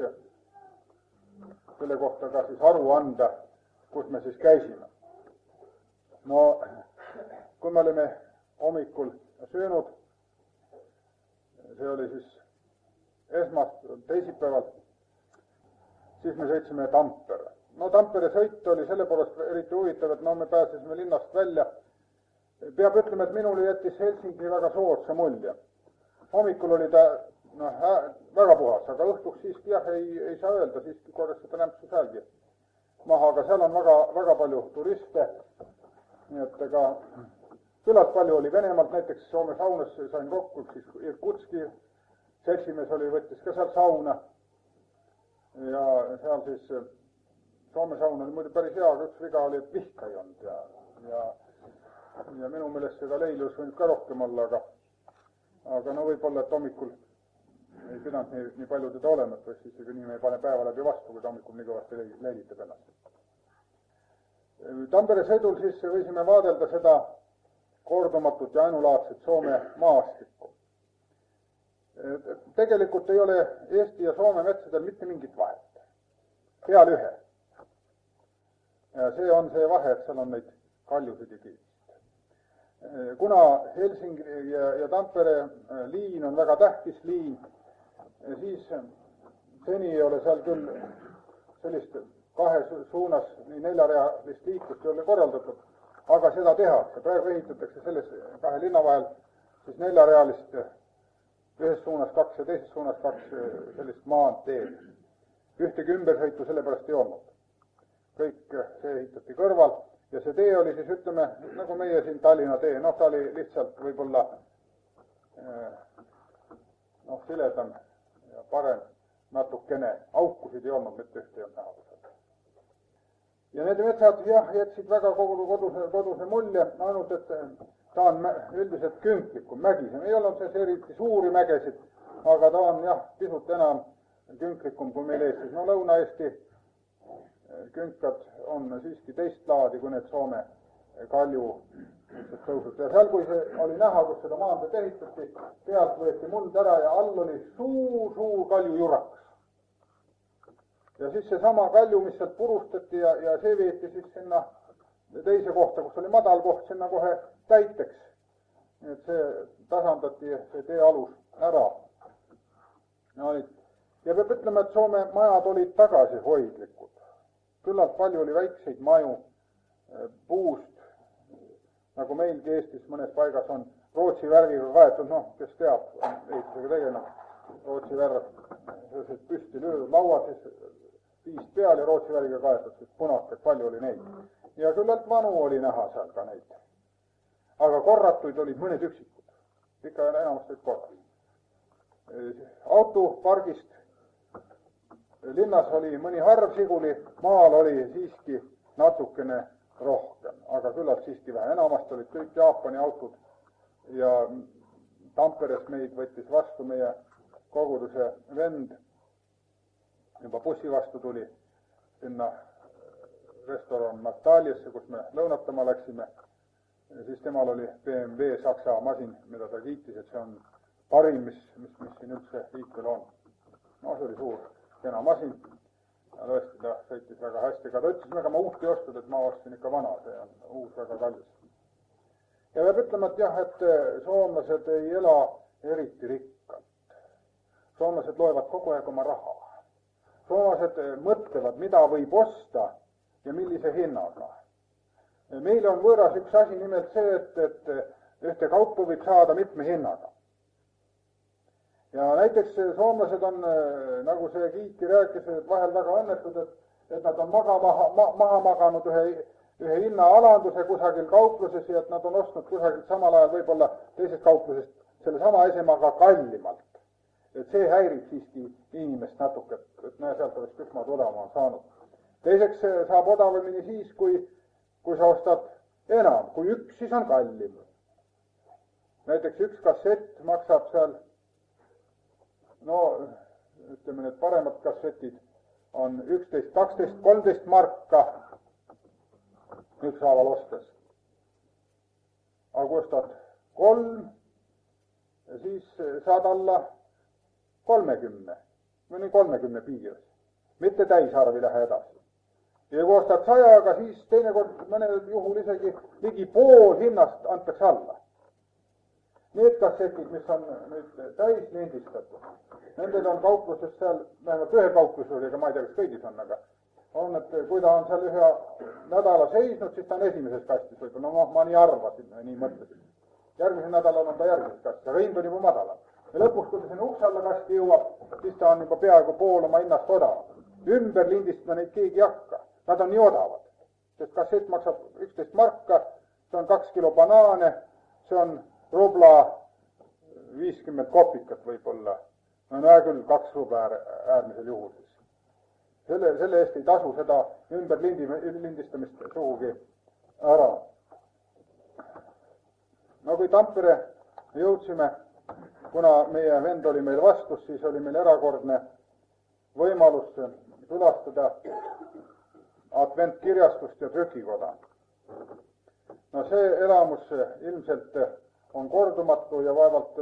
selle kohta ka siis aru anda, kus me siis käisime. No, kui me olime hommikul söönud, see oli siis esmast teisipäeval, siis me sõitsime Tampere. No Tampere sõit oli selle poolest eriti huvitav, et no me pääsesime linnast välja. Peab ütlema, et minul jättis Helsingi väga soodsa mulje. Hommikul oli ta no, väga puhas, aga õhtuks siiski jah, ei, ei saa öelda, siiski korras seda lämpsu sealgi maha, aga seal on väga, väga palju turiste, nii et ega küllalt palju oli Venemaalt, näiteks Soome saunas sain kokku, siis Irkutski seltsimees oli, võttis ka seal sauna ja seal siis Soome saun oli muidu päris hea, aga üks viga oli, et vihka ei olnud ja, ja, ja minu meelest seda leilu oleks võinud ka rohkem olla, aga, aga no võib-olla, et hommikul ei pidanud nii, nii palju teda olema, et võiks isegi nii me ei pane päeva läbi vastu, kui ta hommikul nii kõvasti leilitab ennast. Tampere sõidul siis võisime vaadelda seda kordumatut ja ainulaadset Soome maastikku. Tegelikult ei ole Eesti ja Soome metsadel mitte mingit vahet. Peal ühe. Ja see on see vahe, et seal on neid kaljusid ja kiivist. Kuna Helsingi ja, ja Tampere liin on väga tähtis liin, siis seni ei ole seal küll sellist kahe suunas nii neljarealist liiklust ei ole korraldatud, aga seda tehakse. Praegu ehitatakse selles kahe linna vahel siis neljarealist ühes suunas kaks ja teises suunas kaks sellist maanteed. Ühtegi ümbersõitu sellepärast ei olnud. Kõik see ehitati kõrval ja see tee oli siis, ütleme, nagu meie siin Tallinna tee, noh, ta oli lihtsalt võib-olla noh, siledam ja parem natukene, aukusid ei olnud, mitte ühte ei olnud näha. Ja need metsad, jah, jätsid väga kogu koduse, koduse mulje, ainult, et ta on üldiselt künklikum, mägisem. Ei olnud see eriti suuri mägesid, aga ta on, jah, pisut enam künklikum kui meil Eestis. No Lõuna-Eesti künkad on siiski teist laadi kui need Soome kalju tõusud. Ja seal, kui see oli näha, kus seda maanteed ehitati, pealt võeti muld ära ja all oli suur, suur kalju jurakas. Ja siis see sama kalju, mis sealt purustati ja, ja see veeti siis sinna teise kohta, kus oli madal koht, sinna kohe täiteks. Nii et see tasandati see tee alus ära. Ja, ja peab ütlema, et Soome majad olid tagasihoidlikud. Küllalt palju oli väikseid maju puust, nagu meilgi Eestis mõnes paigas on Rootsi värviga kaetud, noh, kes teab, ehitusega tegema, Rootsi värv, sellised püsti löödud lauad, siis viis peal ja Rootsi värviga kaetud, siis punakad, palju oli neid. Ja küllalt vanu oli näha seal ka neid. Aga korratuid olid mõned üksikud, ikka enamast olid korratuid. Autopargist linnas oli mõni harv siguli, maal oli siiski natukene rohkem, aga küllalt siiski vähe. Enamast olid kõik Jaapani autod ja Tamperes meid võttis vastu meie koguduse vend juba bussi vastu tuli sinna restoran Nataliasse, kus me lõunatama läksime. Ja siis temal oli B M W Saksa masin, mida ta kiitis, et see on parim, mis, mis, mis siin üldse liikvel on. No see oli suur, kena masin. Ja tõesti, ta sõitis väga hästi. Aga ta ütles, ega ma uut ei ostnud, et ma ostsin ikka vana, see on uus väga kallis. Ja peab ütlema, et jah, et soomlased ei ela eriti rikkalt. Soomlased loevad kogu aeg oma raha. Soomlased mõtlevad, mida võib osta ja millise hinnaga. Meil on võõras üks asi, nimelt see, et, et ühte kaupa võib saada mitme hinnaga. Ja näiteks soomlased on, nagu see Kiiki rääkis, et vahel väga õnnetud, et, et nad on maga, maha, ma, maha maganud ühe, ühe hinnaalanduse kusagil kaupluses ja et nad on ostnud kusagilt samal ajal võib-olla teisest kauplusest selle sama esemaga kallimalt. Et see häirib siiski inimest natuke, et näe, sealt oleks tükmaad odavama saanud. Teiseks saab odavamini siis, kui, kui sa ostad enam, kui üks, siis on kallim. Näiteks üks kassett maksab seal, no ütleme, need paremad kassetid on üksteist, kaksteist, kolmteist marka ükshaaval ostes. Aga kui ostad kolm, siis saad alla kolmekümne, või nii kolmekümne piires. Mitte täisarv ei lähe edasi. Ja kui ostad sajaga, siis teinekord mõnel juhul isegi ligi pool hinnast antakse alla. Need kassetid, mis on nüüd täis lindistatud, nendel on kaupluses seal, vähemalt ühe kaupluses, ega ma ei tea, kas kõigis on, aga on, et kui ta on seal ühe nädala seisnud, siis ta on esimeses kastis võib-olla. No ma, ma nii arvasin, nii mõtlesin. Järgmisel nädalal on ta järgmises kastis, aga hind on juba madalam. Ja lõpuks, kui ta sinna ukse alla kasti jõuab, siis ta on juba peaaegu pool oma hinnast odav. Ümber lindistada neid keegi ei hakka. Nad on nii odavad, sest kassett maksab üksteist marka, see on kaks kilo banaane, see on rubla viiskümmend kopikat võib-olla. No näe küll, kaks rubla äär, äärmisel juhul siis. Selle, selle eest ei tasu seda ümber lindi, lindistamist suhugi ära. No kui Tampere jõudsime, kuna meie vend oli meil vastus, siis oli meil erakordne võimalus külastada adventkirjastust ja trükikoda. No see elamus ilmselt on kordumatu ja vaevalt,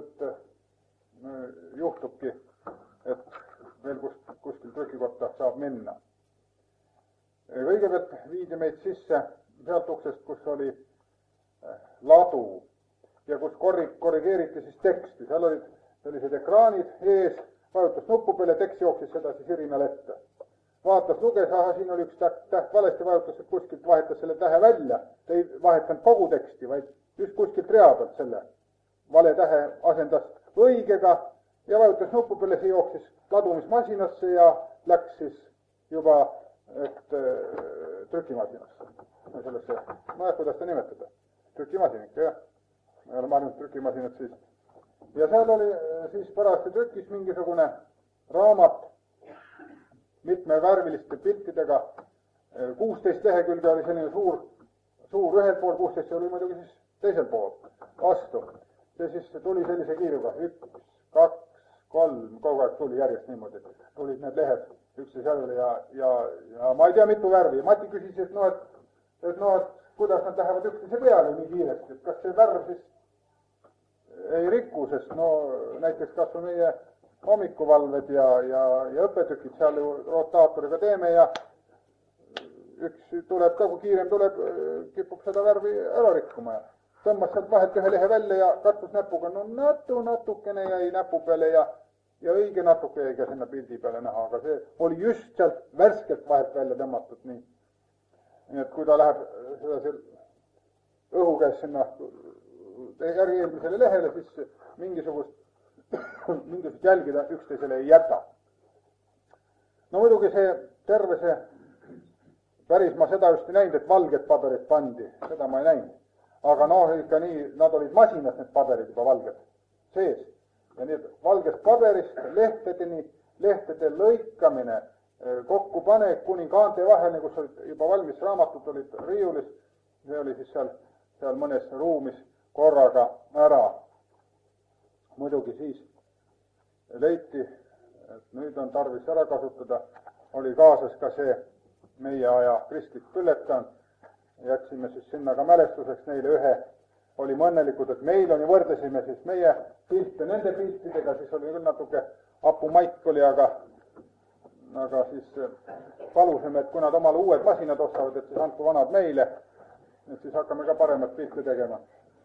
et juhtubki, et veel kus, kuskil trükikotta saab minna. Kõigepealt viidi meid sisse sealt uksest, kus oli ladu ja kus korri, korrigeeriti siis teksti. Seal olid sellised ekraanid ees, vajutas nuppu peale, tekst jooksis sedasi sirinal ette. Vaatas, luges, aha, siin oli üks täht, täht valesti vajutas, et kuskilt vahetas selle tähe välja. Ta ei vahetanud kogu teksti, vaid just kuskilt rea pealt selle vale tähe asendas õigega ja vajutas nuppu peale, see jooksis ladumismasinasse ja läks siis juba et, trükimasinasse. Sellesse, ma ei tea, kuidas ta nimetada. Trükimasin ikka, jah. Me oleme arvanud trükimasinat siis. Ja seal oli siis pärast trükis mingisugune raamat mitme värviliste piltidega. kuusteist lehekülge oli selline suur, suur ühel pool, kuusteist oli muidugi siis teisel pool vastu. See siis tuli sellise kiiruga, üks, kaks, kolm, kogu aeg tuli järjest niimoodi. Tulid need lehed üksteise järgele ja, ja, ja ma ei tea, mitu värvi. Mati küsis, et noh, et, et noh, et kuidas nad lähevad üksteise peale nii kiiresti, et kas see värv siis ei riku, sest no näiteks kas on meie hommikuvalved ja, ja, ja õppetükid seal ju rotaatoriga teeme ja üks tuleb ka, kui kiirem tuleb, kipub seda värvi ära rikkuma ja tõmbas sealt vahelt ühe lehe välja ja kattus näpuga, no natu, natukene jäi näpu peale ja, ja õige natuke jäi ka sinna pildi peale näha, aga see oli just sealt värskelt vahelt välja tõmmatud nii. Nii et kui ta läheb seda seal õhu käes sinna järgi eelmisele lehele, siis mingisugust, mingisugust jälgida üksteisele ei jäta. No muidugi see terve see, päris ma seda just ei näinud, et valged paberid pandi, seda ma ei näinud. Aga noh, ikka nii, nad olid masinas need paberid juba valged sees. Ja nii, et valgest paberist lehtedeni, lehtede lõikamine, kokkupanek kuni kaante vahel, kus olid juba valmis raamatud, olid riiulis, see oli siis seal, seal mõnes ruumis korraga ära. Muidugi siis leiti, et nüüd on tarvis ära kasutada, oli kaasas ka see meie aja kristlik pülletan, jätsime siis sinna ka mälestuseks neile ühe, olime õnnelikud, et meil on ja võrdlesime siis meie pilte nende piltidega, siis oli küll natuke hapu maik oli, aga aga siis palusime, et kui nad omale uued masinad ostavad, et siis andku vanad meile, et siis hakkame ka paremat pilte tegema.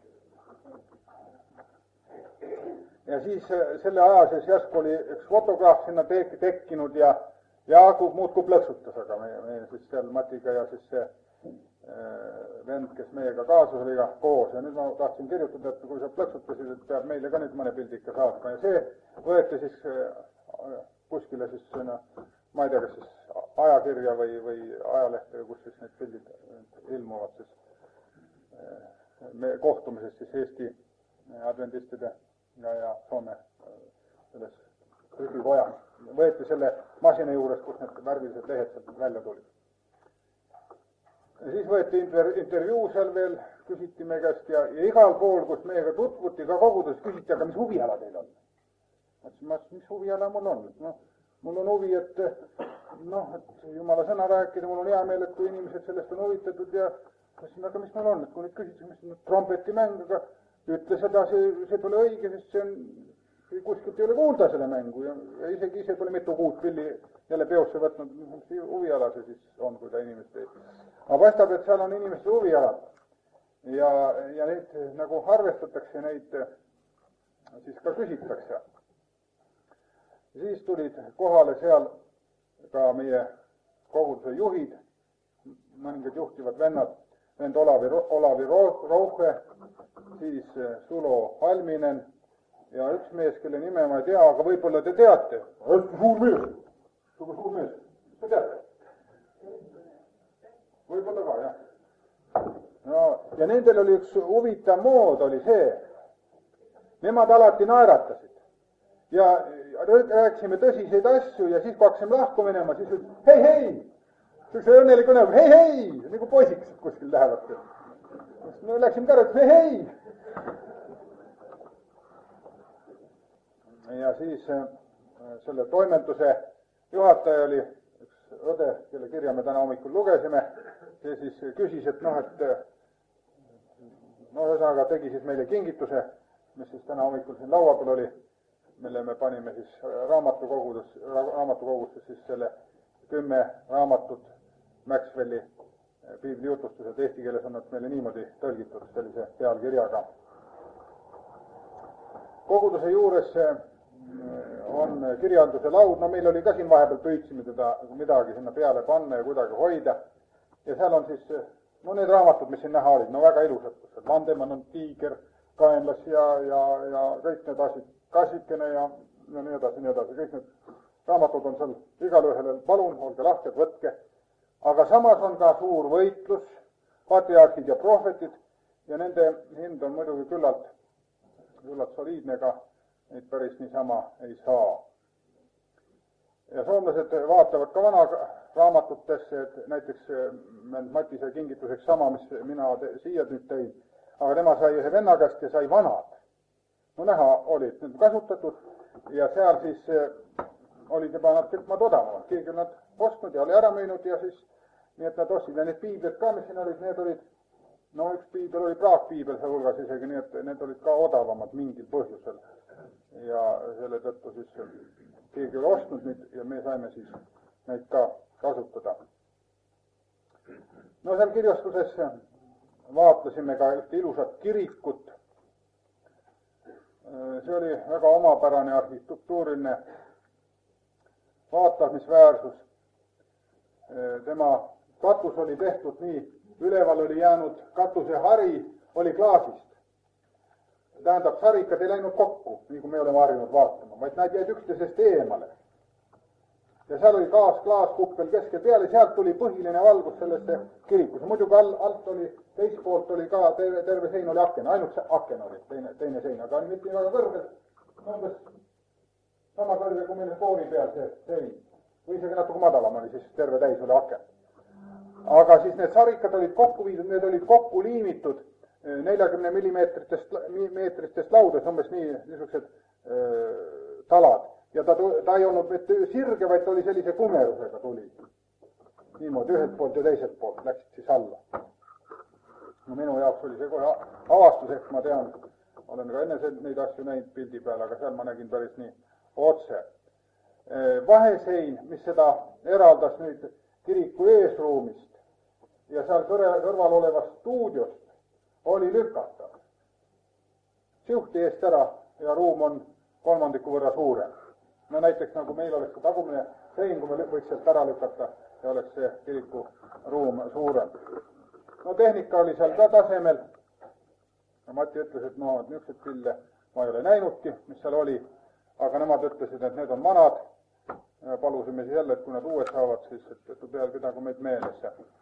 Ja siis selle aja sees järsku oli üks fotograaf sinna tek- tekkinud ja Jaagup muudkui plõksutas, aga meie, meie siis seal Matiga ja siis see vend, kes meiega kaasas oli ka koos ja nüüd ma tahtsin kirjutada, et kui sa plõksutasid, et peab meile ka nüüd mõne pildi ikka saatma ja see võeti siis kuskile siis, no, ma ei tea, kas siis ajakirja või, või ajalehte, kus siis need pildid ilmuvad siis me kohtumisest siis Eesti adventistide ja, ja Soome selles trükivojas. Võeti selle masina juures, kus need värvilised lehed sealt välja tulid. Ja siis võeti inter- intervjuu seal veel, küsiti meie käest ja, ja igal pool, kus meiega tutvuti, ka kogudes küsiti, aga mis huviala teil on? Ma ütlesin, mis huviala mul on? No, mul on huvi, et noh, et jumala sõna rääkida, mul on hea meel, et kui inimesed sellest on huvitatud ja ütlesin, aga mis mul on, et kui nüüd küsitakse, mis on trompetimäng, aga ütle seda, see, see pole õige, sest see on, kuskilt ei ole kuulda selle mängu ja, ja isegi ise pole mitu kuud pilli jälle peosse võtnud, mis huviala see siis on, kui ta inimest ei. Aga paistab, et seal on inimeste huvialad ja, ja neid nagu arvestatakse, neid siis ka küsitakse. Siis tulid kohale seal ka meie koguduse juhid, mõningad juhtivad vennad, vend Olavi, Olavi Rouhe, siis Sulo Halminen ja üks mees, kelle nime ma ei tea, aga võib-olla te teate. Hästi suur mees, suur suur mees, te teate? Võib-olla ka, jah. No, ja nendel oli üks huvitav mood, oli see, nemad alati naeratasid. Ja rääkisime tõsiseid asju ja siis kui hakkasime lahku minema, siis ütles, hei, hei! See õnnelik õnne, hei, hei! Nagu poisikesed kuskil lähevad. Me läksime ka, et hei, hei! Ja siis selle toimetuse juhataja oli üks õde, kelle kirja me täna hommikul lugesime, see siis küsis, et noh, et no ühesõnaga tegi siis meile kingituse, mis siis täna hommikul siin laua peal oli, mille me panime siis raamatukogudes, raamatukogusse siis selle kümme raamatut Maxwelli piibli jutustused, eesti keeles on nad meile niimoodi tõlgitud sellise pealkirjaga. Koguduse juures on kirjanduse laud, no meil oli ka siin vahepeal püüdsime teda midagi sinna peale panna ja kuidagi hoida. Ja seal on siis, no need raamatud, mis siin näha olid, no väga ilusad, Vandemann on tiiger, kaenlas ja, ja, ja kõik need asjad, kassikene ja, ja nii edasi, nii edasi, kõik need raamatud on seal igal ühel, palun, olge lahked, võtke. Aga samas on ka suur võitlus, patriarhid ja prohvetid ja nende hind on muidugi küllalt, küllalt soliidne, ka neid päris niisama ei saa. Ja soomlased vaatavad ka vana raamatutesse, et näiteks Matise kingituseks sama, mis mina te, siia nüüd tõin, aga tema sai ühe venna käest ja sai vanad. No näha olid need kasutatud ja seal siis olid juba nad kõik maad odavamad, keegi on nad ostnud ja oli ära müünud ja siis nii et nad ostsid ja need piiblid ka, mis siin olid, need olid, no üks piibel oli praakpiibel seal hulgas isegi, nii et need olid ka odavamad mingil põhjusel. Ja selle tõttu siis keegi oli ostnud neid ja me saime siis neid ka kasutada. No seal kirjastuses vaatasime ka ühte ilusat kirikut. See oli väga omapärane arhitektuuriline vaatamisväärsus. Tema katus oli tehtud nii, üleval oli jäänud katusehari, oli klaasist. Tähendab, sarikad ei läinud kokku, nii kui me oleme harjunud vaatama, vaid nad jäid üksteisest eemale. Ja seal oli gaas, klaaskuppel keskel peale, sealt tuli põhiline valgus sellesse kirikusse. Muidugi all, alt oli, teist poolt oli ka, terve, terve sein oli aken, ainult see aken oli, teine, teine sein, aga oli mitte väga kõrgel, umbes sama kõrge kui meil kooli peal see sein. Või isegi natuke madalam oli, siis terve täis oli aken. Aga siis need sarikad olid kokku viidud, need olid kokku liimitud neljakümne millimeetritest, meetristest laudes, umbes nii, niisugused talad ja ta, ta ei olnud mitte sirge, vaid ta oli sellise kumerusega tuli. Niimoodi ühelt poolt ja teiselt poolt läksid siis alla. No minu jaoks oli see kohe avastuseks, ma tean, olen ka enne neid asju näinud pildi peal, aga seal ma nägin päris nii otse. Vahesein, mis seda eraldas nüüd kiriku eesruumist ja seal kõrval olevast stuudiost, oli lükatav. Siuhti eest ära ja ruum on kolmandiku võrra suurem. No näiteks nagu meil oleks tagumine sein, kui me võiks sealt ära lükata ja oleks see kiriku ruum suurem. No tehnika oli seal ka tasemel. Ja Mati ütles, et no, et niisugused pille ma ei ole näinudki, mis seal oli, aga nemad ütlesid, et need on vanad. Ja palusime siis jälle, et kui nad uued saavad, siis et, et peal pidagu meid meeles.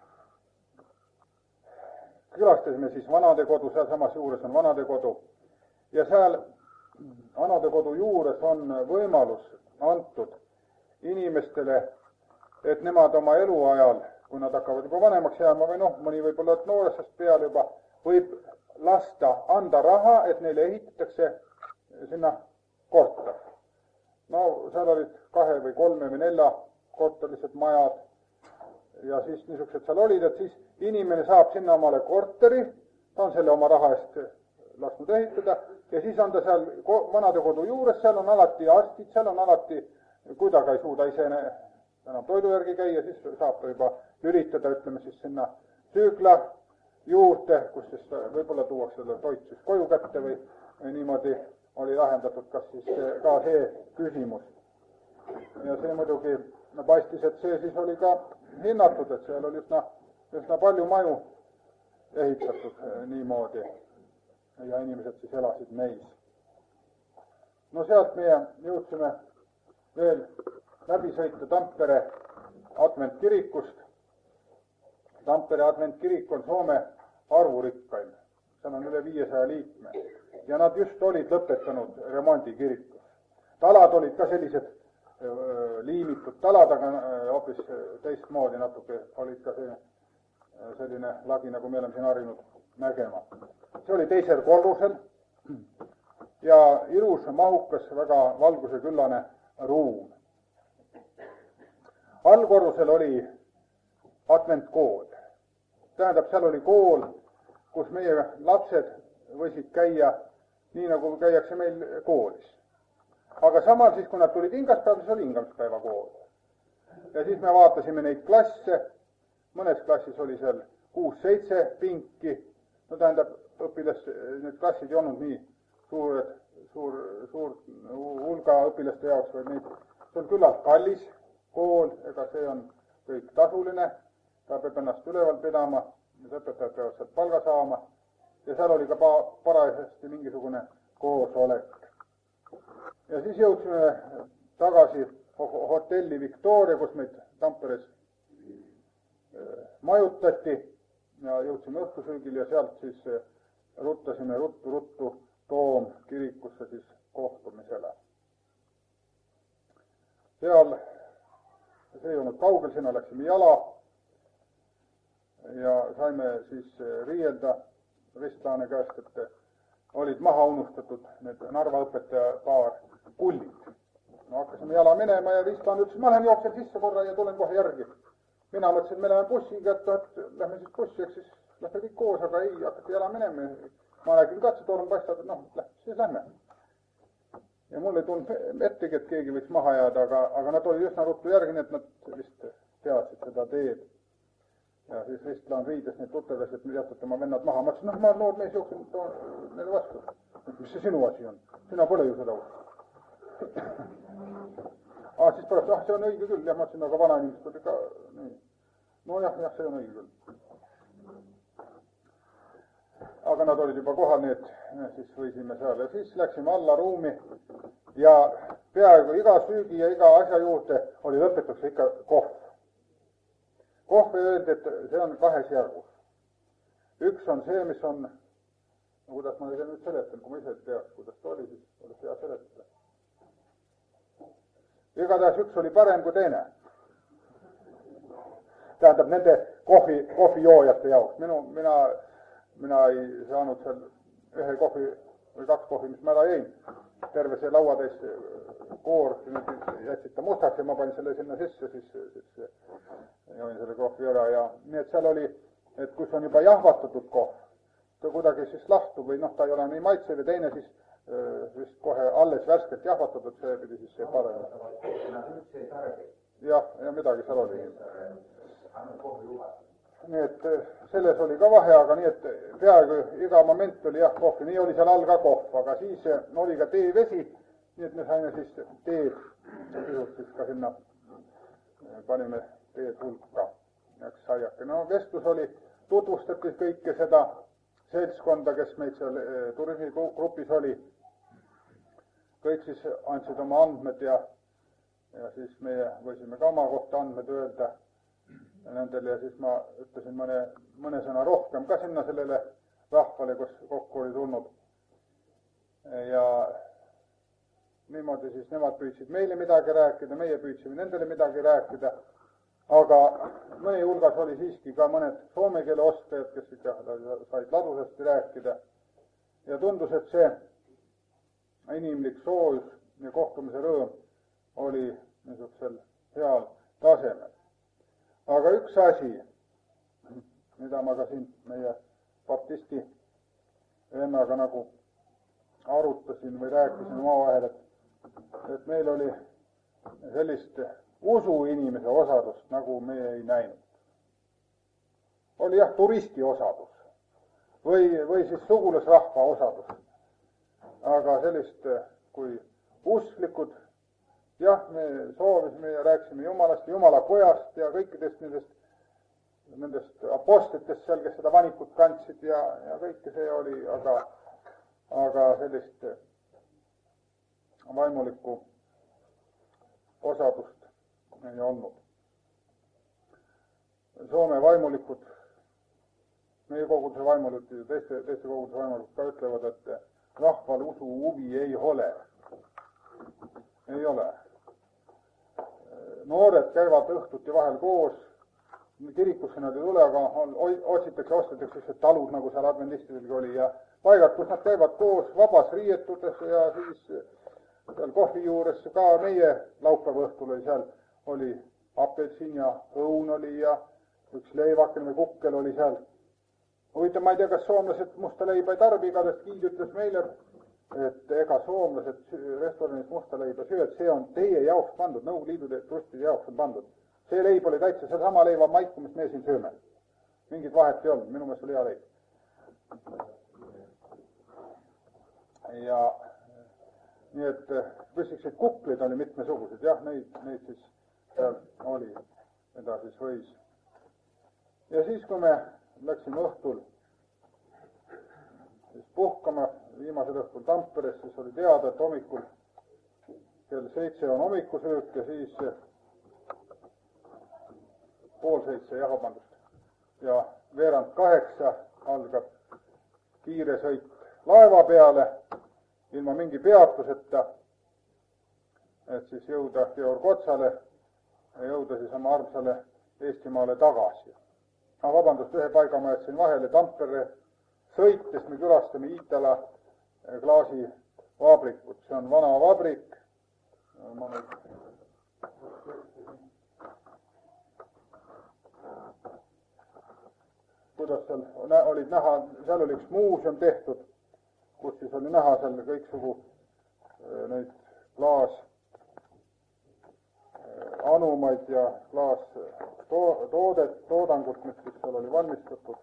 Külastasime siis vanadekodu, seal samas juures on vanadekodu. Ja seal vanadekodu juures on võimalus antud inimestele, et nemad oma eluajal, kui nad hakkavad juba vanemaks jääma või noh, mõni võib-olla noorestast peale juba, võib lasta anda raha, et neile ehitatakse sinna korter. No seal olid kahe või kolme või nelja korterised majad ja siis niisugused seal olid, et siis inimene saab sinna omale korteri, ta on selle oma raha eest lasknud ehitada ja siis on ta seal vanadekodu juures, seal on alati arstid, seal on alati, kui ta ka ei suuda ise enam toidu järgi käia, siis saab ta juba lülitada, ütleme siis sinna süükla juurde, kus siis võib-olla tuuakse seda toit siis koju kätte või, või niimoodi oli lahendatud kas siis ka see küsimus. Ja see muidugi no, paistis, et see siis oli ka hinnatud, et seal oli üsna, üsna palju maju ehitatud niimoodi ja inimesed siis elasid neis. No sealt meie jõudsime veel läbi sõita Tampere adventkirikust. Tampere adventkirik on Soome arvurikkaim, seal on üle viiesaja liikme ja nad just olid lõpetanud remondikirikus. Talad olid ka sellised öö, liimitud talad, aga hoopis teistmoodi natuke olid ka see, selline lagi, nagu me oleme siin harjunud nägema. See oli teisel korrusel ja ilus, mahukas, väga valguseküllane ruum. Allkorrusel oli adventkool. Tähendab, seal oli kool, kus meie lapsed võisid käia nii, nagu käiakse meil koolis. Aga samal siis, kui nad tulid ingaspäev, siis oli ingaspäeva kool. Ja siis me vaatasime neid klasse, mõnes klassis oli seal kuus-seitse pinki, no tähendab, õpilas, need klassid ei olnud nii suured, suur, suur hulga õpilaste jaoks, vaid neid, see on küllalt kallis kool, ega see on kõik tasuline, ta peab ennast üleval pidama, need õpetajad peavad sealt palga saama ja seal oli ka parajasti mingisugune koosolek. Ja siis jõudsime tagasi hotelli Victoria, kus meid Tamperes majutati ja jõudsime õhtusöögil ja sealt siis ruttasime ruttu-ruttu Toom kirikusse siis kohtumisele. Seal, see ei olnud kaugel, sinna läksime jala ja saime siis riielda Ristlaane käest, et olid maha unustatud need Narva õpetaja paar kullid. No hakkasime jala minema ja Ristlaan ütles, ma lähen jooksen sisse korra ja tulen kohe järgi. Mina mõtlesin, et me läheme bussiga, et lähme siis bussi, eks siis lähme kõik koos, aga ei, hakati jala minema. Ma nägin katsetorm paistab, et noh, siis lähme. Ja mul ei tulnud ettegi, et keegi võiks maha jääda, aga, aga nad olid üsna ruttu järgi, nii et nad vist teadsid seda teed. Ja siis Ristlaan riides neid tuttavas, et jätate oma vennad maha. Ma ütlesin, noh, ma noor mees jooksin neile vastu. Mis see sinu asi on? Sina pole ju seda uus. Ah, siis pärast, ah, see on õige küll. Jah, ma ütlesin, aga vana inimesed oli ka nii. No jah, jah, see on õige küll. Aga nad olid juba kohal, nii et siis võisime seal. Ja siis läksime alla ruumi ja peaaegu iga süügi ja iga asja juurde oli lõpetuks ikka kohv. Kohv öeldi, et see on kahes järgus. Üks on see, mis on, no kuidas ma seda nüüd seletan, kui ma ise teaks, kuidas ta oli, siis oleks hea seletada. Igatahes üks oli parem kui teine. Tähendab, nende kohvi, kohvijoojate jaoks. Minu, mina, mina ei saanud seal ühe kohvi või kaks kohvi, mis ma ära jäin. terve see lauatäis koor, jätsid ta mustaks ja ma panin selle sinna sisse, siis, siis jõin selle kohvi ära ja nii, et seal oli, et kus on juba jahvatatud kohv, ta kuidagi siis lahtub või noh, ta ei ole nii maitsev ja teine siis vist kohe alles värskelt jahvatatud, see pidi siis see parem. jah, ja midagi seal oli. nii et selles oli ka vahe, aga nii, et peaaegu iga moment oli jah kohv, nii oli seal all ka kohv, aga siis oli ka teevesi, nii et me saime siis teed, pisut siis ka sinna, panime teed hulka, eks saiake. no vestlus oli, tutvustati kõike seda seltskonda, kes meid seal turismigrupis oli, kõik siis andsid oma andmed ja, ja siis meie võisime ka oma kohta andmed öelda nendele ja siis ma ütlesin mõne, mõne sõna rohkem ka sinna sellele rahvale, kus kokku oli tulnud. ja niimoodi siis nemad püüdsid meile midagi rääkida, meie püüdsime nendele midagi rääkida, aga mõne hulgas oli siiski ka mõned soome keele oskajad, kes ikka said ladusasti rääkida ja tundus, et see inimlik soojus ja kohtumise rõõm oli niisugusel heal tasemel. aga üks asi, mida ma ka siin meie baptisti vennaga nagu arutasin või rääkisin omavahel, et, et meil oli sellist usuinimese osadust, nagu me ei näinud. oli jah, turisti osadus või, või siis sugulasrahva osadus. aga sellist, kui usklikud, jah, me soovisime ja rääkisime Jumalast, Jumala pojast ja kõikidest nendest, nendest apostlitest seal, kes seda vanikut kandsid ja, ja kõike see oli, aga, aga sellist vaimulikku osadust ei olnud. Soome vaimulikud, meie koguduse vaimulikud ja teiste, teiste koguduse vaimulikud ka ütlevad, et rahval usu huvi ei ole. ei ole. noored käivad õhtuti vahel koos, kirikusse nad ei tule, aga otsitakse, ostetakse sellised talud, nagu seal adventistidelgi oli ja paigad, kus nad käivad koos vabas riietudes ja siis seal kohvi juures ka meie laupäeva õhtul oli seal, oli apelsin ja õun oli ja üks leivakene või kukkel oli seal. huvitav, ma ei tea, kas soomlased musta leiba ei tarbi, igatahes Kiid ütles meile, et ega soomlased restoranis musta leiba sööd, see on teie jaoks pandud, Nõukogude Liidu turistide jaoks on pandud. see leib oli täitsa seesama leiva maiku, mis me siin sööme. mingit vahet ei olnud, minu meelest oli hea leib. ja nii et püssikseid kukleid oli mitmesugused, jah, neid, neid siis seal oli, mida siis võis. ja siis, kui me läksime õhtul siis puhkama, viimasel õhtul Tamperes, siis oli teada, et hommikul kell seitse on hommikusöök ja siis pool seitse, jah, vabandust, ja veerand kaheksa algab kiire sõit laeva peale ilma mingi peatuseta, et siis jõuda Georg Otsale ja jõuda siis oma armsale Eestimaale tagasi. aga vabandust, ühe paiga ma jätsin vahele, Tampere sõites me külastame Iitala klaasivabrikut, see on vana vabrik, ma nüüd kuidas seal olid näha, seal oli üks muuseum tehtud, kus siis oli näha seal kõiksugu neid klaas anumaid ja klaas to- toodet, toodangut, mis siis seal oli valmistatud.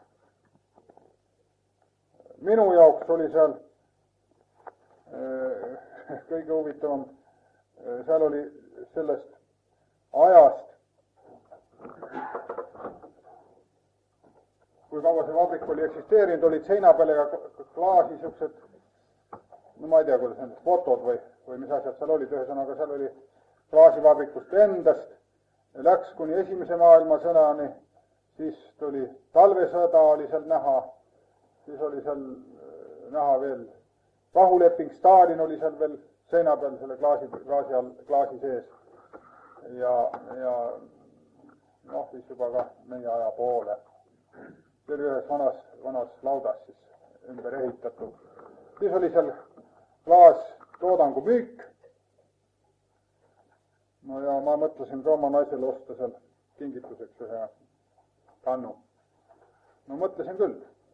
minu jaoks oli seal äh, kõige huvitavam, seal oli sellest ajast, kui kaua see vabrik oli eksisteerinud, olid seina peale ja klaasi niisugused, no ma ei tea, kuidas need fotod või, või mis asjad seal olid, ühesõnaga seal oli klaasivabrikust endast, läks kuni esimese maailmasõnani, siis tuli talvesõda oli seal näha, siis oli seal näha veel rahuleping, Stalin oli seal veel seina peal selle klaasi, klaasi all, klaasi sees ja, ja noh, siis juba ka meie aja poole. See oli ühes vanas, vanas laudas siis ümber ehitatud. Siis oli seal klaas toodangu müük. No ja ma mõtlesin ka oma naisele osta seal kingituseks ühe kannu. No mõtlesin küll.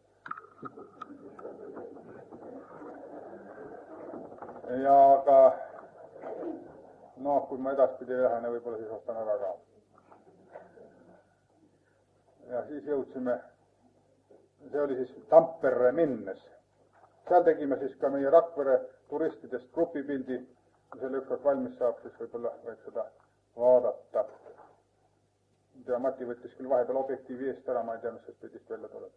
Ja aga noh, kui ma edaspidi lähen, võib-olla siis ostan ära ka. Ja siis jõudsime, see oli siis Tamperre minnes. Seal tegime siis ka meie Rakvere turistidest grupipildi. Kui selle ükskord valmis saab, siis võib-olla võib seda vaadata. Ja Mati võttis küll vahepeal objektiivi eest ära, ma ei tea, mis sellest pildist välja tuleb.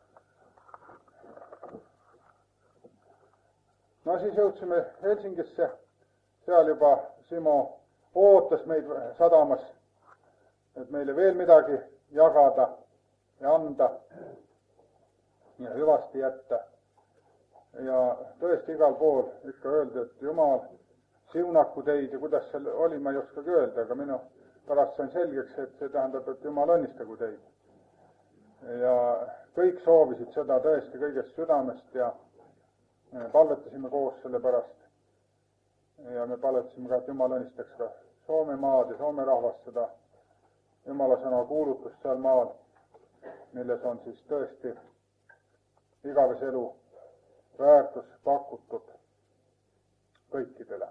No siis jõudsime Helsingisse. Seal juba Simo ootas meid sadamas, et meile veel midagi jagada ja anda ja hüvasti jätta. Ja tõesti igal pool ikka öeldi, et Jumal siunaku teid ja kuidas seal oli, ma ei oskagi öelda, aga minu pärast sain selgeks, et see tähendab, et Jumal õnnistagu teid. Ja kõik soovisid seda tõesti kõigest südamest ja palvetasime koos selle pärast. Ja me palvetasime ka, et Jumal õnnistaks ka Soome maad ja Soome rahvast seda Jumala sõna kuulutust seal maal, milles on siis tõesti igavese elu väärtus pakutud kõikidele.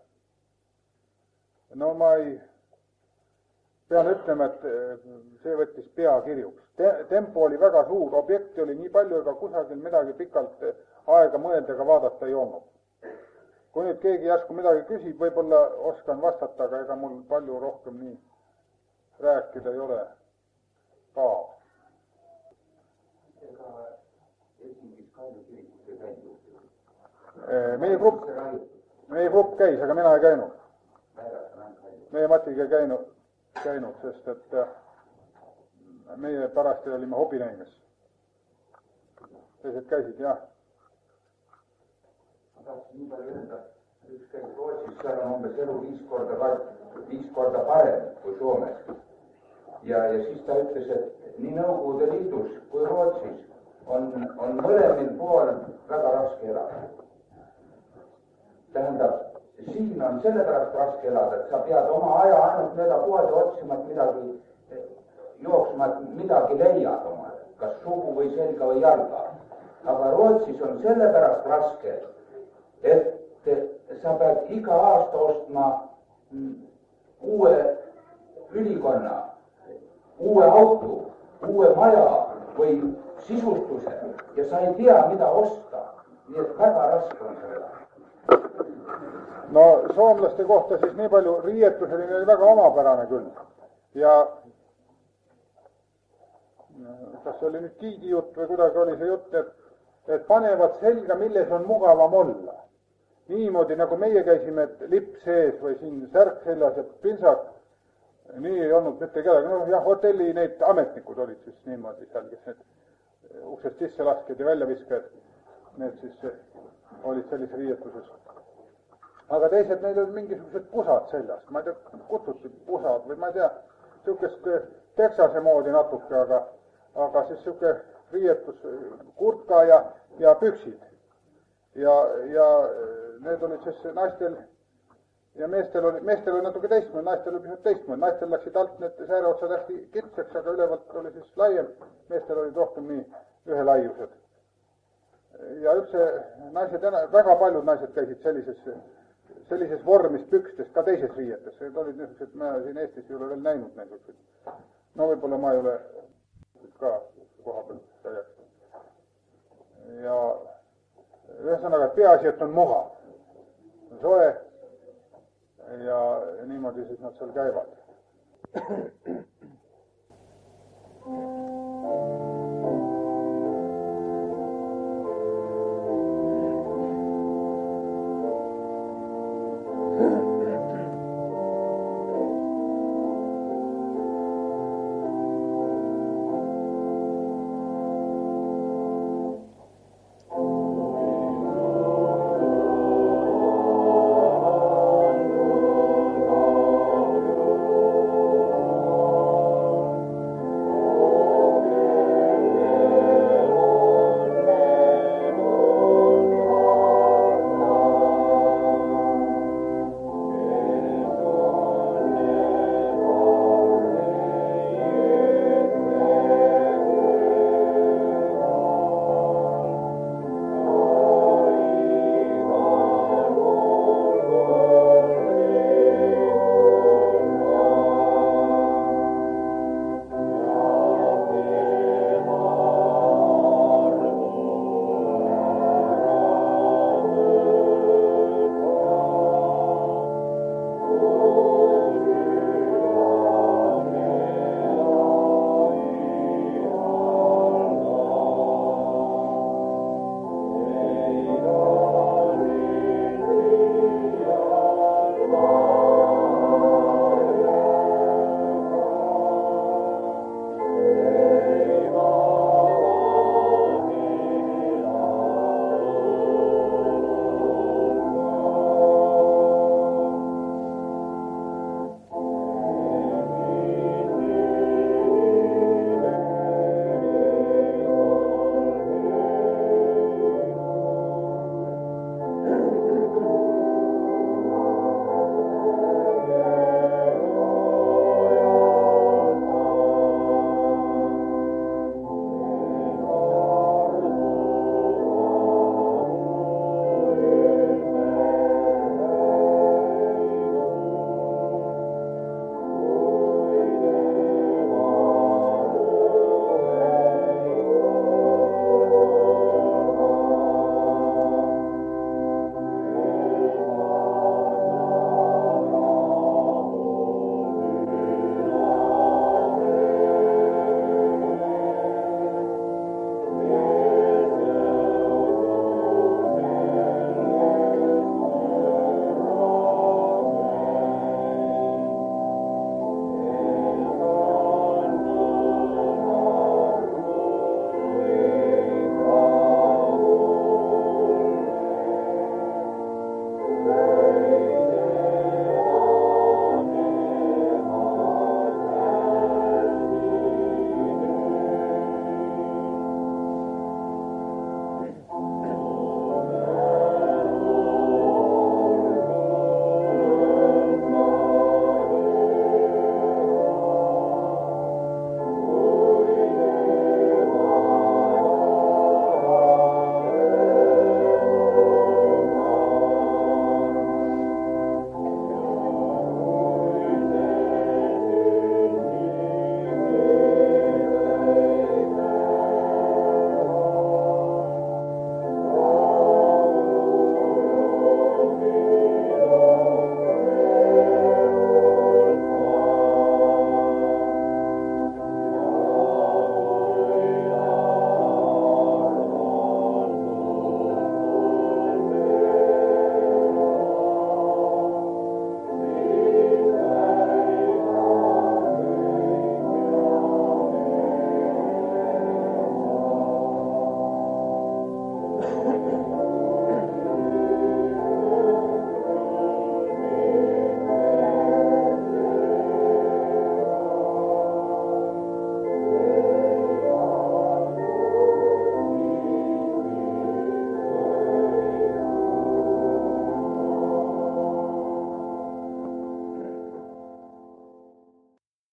No ma ei, pean ütlema, et see võttis pea kirjuks. Tempo oli väga suur, objekti oli nii palju, ega kusagil midagi pikalt aega mõelda ega vaadata ei olnud. Kui nüüd keegi järsku midagi küsib, võib-olla oskan vastata, aga ega mul palju rohkem nii rääkida ei ole ka. Ega Helsingis Kaido kirikut ei käinud? Meie grupp, meie grupp käis, aga mina ei käinud. Meie Matiga ei käinud, käinud, sest et meie parasti olime hobinäimes. Teised käisid, jah. Ma tahtsin nii palju öelda, üks käis Rootsis, seal on umbes elu viis korda, viis korda parem kui Soomes. Ja, ja siis ta ütles, et nii Nõukogude Liidus kui Rootsis on, on mõlemil pool väga raske elada. Tähendab, siin on sellepärast raske elada, et sa pead oma aja ainult mööda poode otsima, et midagi jooksma, et midagi leiad omale, kas sugu või selga või jalga. Aga Rootsis on sellepärast raske, et sa pead iga aasta ostma uue ülikonna, uue auto, uue maja või sisustuse ja sa ei tea, mida osta. Nii et väga raske on seda. No soomlaste kohta siis nii palju riietus oli neil väga omapärane küll. Ja kas see oli nüüd Kiigi jutt või kuidagi oli see jutt, et, et panevad selga, milles on mugavam olla. Niimoodi nagu meie käisime, et lipp sees või siin särk seljas ja pintsak, nii ei olnud mitte kedagi. No jah, hotelli need ametnikud olid siis niimoodi seal, kes need uksest sisse lasked ja välja viskajad, need siis olid sellise riietuses. Aga teised, neil olid mingisugused pusad seljas, ma ei tea, kutsuti pusad või ma ei tea, siukest teksase moodi natuke, aga, aga siis siuke riietus, kurtka ja, ja püksid. Ja, ja need olid siis naistel ja meestel oli, meestel oli natuke teistmoodi, naistel oli pisut teistmoodi. Naistel läksid alt need sääreotsad hästi kitseks, aga ülevalt oli siis laiem. Meestel olid rohkem nii ühelaiused. Ja üldse naised, väga paljud naised käisid sellises, sellises vormis pükstes, ka teises riietes. Need olid niisugused, ma siin Eestis ei ole veel näinud neid. No võib-olla ma ei ole ka koha peal täieks. Ja ühesõnaga, peaasi, et on mugav, soe ja niimoodi siis nad seal käivad.